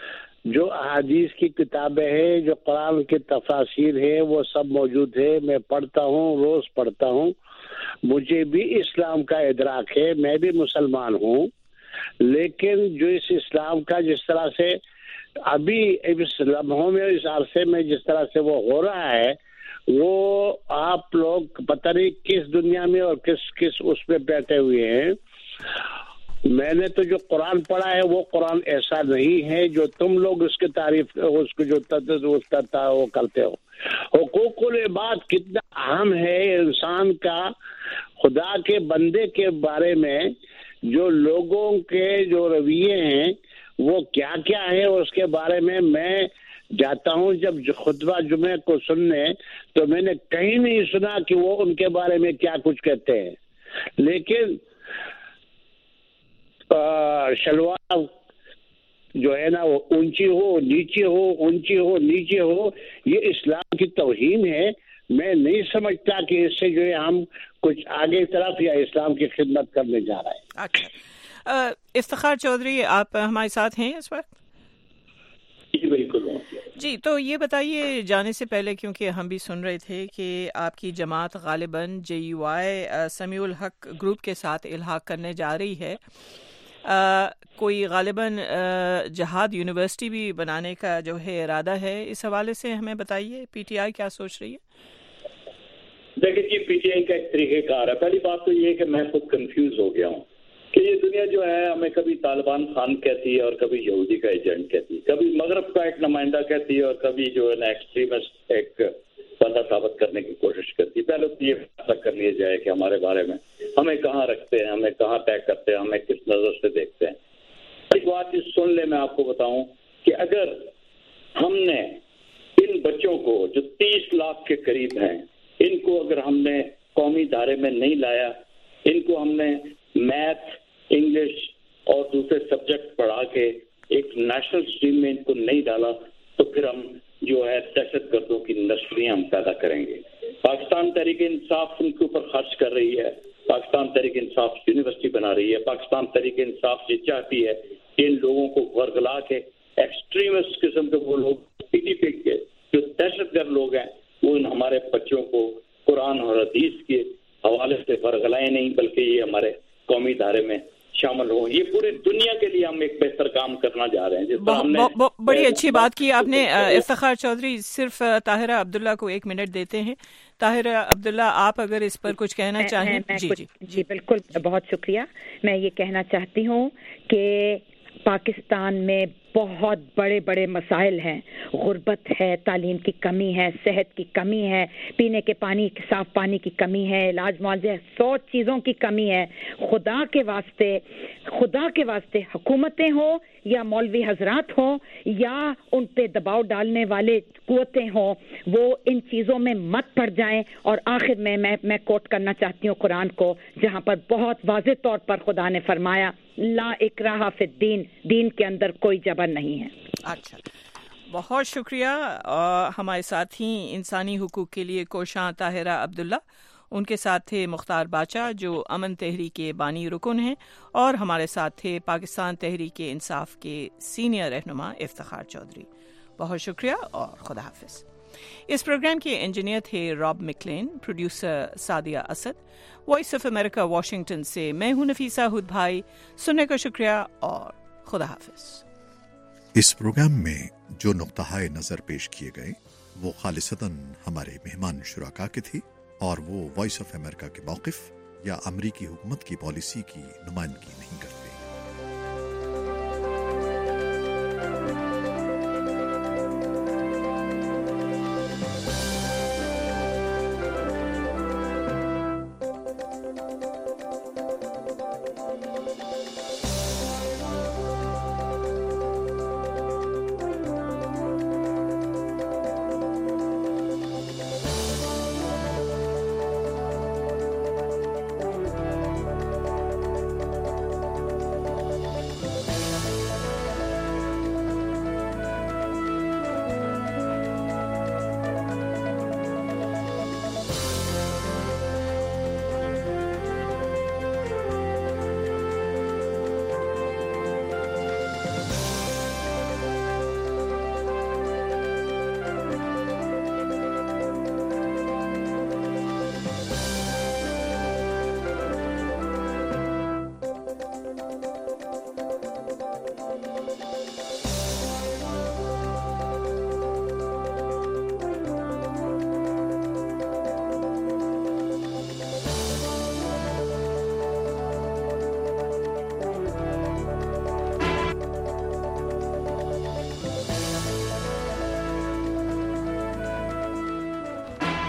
جو احادیث کی کتابیں ہیں، جو قرآن کی تفاسیر ہیں، وہ سب موجود ہے. میں پڑھتا ہوں، روز پڑھتا ہوں. مجھے بھی اسلام کا ادراک ہے، میں بھی مسلمان ہوں. لیکن جو اس اسلام کا جس طرح سے ابھی اس لمحوں میں، اس عرصے میں جس طرح سے وہ ہو رہا ہے، وہ آپ لوگ پتہ نہیں کس دنیا میں اور کس کس اس پہ بیٹھے ہوئے ہیں. میں نے تو جو قرآن پڑھا ہے وہ قرآن ایسا نہیں ہے جو تم لوگ اس کی تعریف اس کو جو کرتا وہ کرتے ہو. حقوق العباد کتنا اہم ہے انسان کا، خدا کے بندے کے بارے میں جو لوگوں کے جو رویے ہیں وہ کیا کیا ہے اس کے بارے میں میں جاتا ہوں. جب خطبہ جمعہ کو سننے تو میں نے کہیں نہیں سنا کہ وہ ان کے بارے میں کیا کچھ کہتے ہیں. لیکن شلوار جو ہے نا وہ اونچی ہو نیچے ہو اونچی ہو نیچے ہو، یہ اسلام کی توہین ہے. میں نہیں سمجھتا کہ اس سے جو ہے ہم کچھ آگے طرف یا اسلام کی خدمت کرنے جا رہے ہیں. اچھا، افتخار چودھری آپ ہمارے ساتھ ہیں اس وقت؟ جی بالکل جی. تو یہ بتائیے جانے سے پہلے، کیونکہ ہم بھی سن رہے تھے کہ آپ کی جماعت غالباً جے you I Sami ul Haq group کے ساتھ الحاق کرنے جا رہی ہے. آ, کوئی غالباً جہاد یونیورسٹی بھی بنانے کا جو ہے ارادہ ہے. اس حوالے سے ہمیں بتائیے پی ٹی آئی کیا سوچ رہی ہے؟ دیکھیں جی، پی ٹی آئی کا ایک طریقہ کار ہے. پہلی بات تو یہ کہ میں خود کنفیوز ہو گیا ہوں کہ یہ دنیا جو ہے ہمیں کبھی طالبان خان کہتی ہے اور کبھی یہودی کا ایجنٹ کہتی ہے، کبھی مغرب کا ایک نمائندہ کہتی ہے اور کبھی جو ہے نا ایکسٹریمسٹ ایک بندہ ثابت کرنے کی کوشش کرتی ہے. پہلے تو یہ فیصلہ کر لیا جائے کہ ہمارے بارے میں ہمیں کہاں رکھتے ہیں، ہمیں کہاں طے کرتے ہیں، ہمیں کس نظر سے دیکھتے ہیں. ایک بات سن لے، میں آپ کو بتاؤں کہ اگر ہم نے ان بچوں کو جو تیس لاکھ کے قریب ہیں، ان کو اگر ہم نے قومی دھارے میں نہیں لایا، ان کو ہم نے میتھ، انگلش اور دوسرے سبجیکٹ پڑھا کے ایک نیشنل اسٹریم میں ان کو نہیں ڈالا، تو پھر ہم جو ہے دہشت گردوں کی نسلیں ہم پیدا کریں گے. پاکستان تحریک انصاف ان کے اوپر خرچ کر رہی ہے، پاکستان تحریک انصاف یونیورسٹی بنا رہی ہے، پاکستان تحریک انصاف یہ چاہتی ہے کہ ان لوگوں کو ورگلا کے ایکسٹریمسٹ قسم کے وہ لوگ پی ٹی پی کے جو دہشت گرد لوگ ہیں وہ ان ہمارے بچوں کو قرآن اور حدیث کے حوالے سے ورگلائیں نہیں، بلکہ یہ ہمارے قومی دھارے میں شامل ہوں. یہ پوری دنیا کے لیے ہم ایک بہتر کام کرنا جا رہے ہیں. جس طرح ہم نے بڑی اچھی بات کی آپ نے افتخار چودھری. صرف طاہرہ عبداللہ کو ایک منٹ دیتے ہیں. طاہرہ عبداللہ آپ اگر اس پر کچھ کہنا چاہیں. جی جی جی بالکل، بہت شکریہ. میں یہ کہنا چاہتی ہوں کہ پاکستان میں بہت بڑے بڑے مسائل ہیں. غربت ہے، تعلیم کی کمی ہے، صحت کی کمی ہے، پینے کے پانی صاف پانی کی کمی ہے، علاج معالجے، سو چیزوں کی کمی ہے. خدا کے واسطے خدا کے واسطے حکومتیں ہوں یا مولوی حضرات ہوں یا ان پہ دباؤ ڈالنے والے قوتیں ہوں، وہ ان چیزوں میں مت پڑ جائیں. اور آخر میں میں میں کوٹ کرنا چاہتی ہوں قرآن کو، جہاں پر بہت واضح طور پر خدا نے فرمایا لا اکراہ فی الدین، دین کے اندر کوئی جبر نہیں ہے. اچھا، بہت شکریہ. ہمارے ساتھ ہی انسانی حقوق کے لیے کوشاں طاہرہ عبداللہ، ان کے ساتھ تھے مختار باچا جو امن تحریک کے بانی رکن ہیں، اور ہمارے ساتھ تھے پاکستان تحریک انصاف کے سینئر رہنما افتخار چودھری. بہت شکریہ اور خدا حافظ. اس پروگرام کے انجینئر تھے Rob McLean, producer Sadia Asad. Voice of America Washington سے میں ہوں نفیسہ ہود بھائی. سننے کا شکریہ اور خدا حافظ. اس پروگرام میں جو نقطہ نظر پیش کیے گئے وہ خالصتاً ہمارے مہمان شرکا کے تھے اور وہ وائس آف امریکہ کے موقف یا امریکی حکومت کی پالیسی کی نمائندگی نہیں کرتے.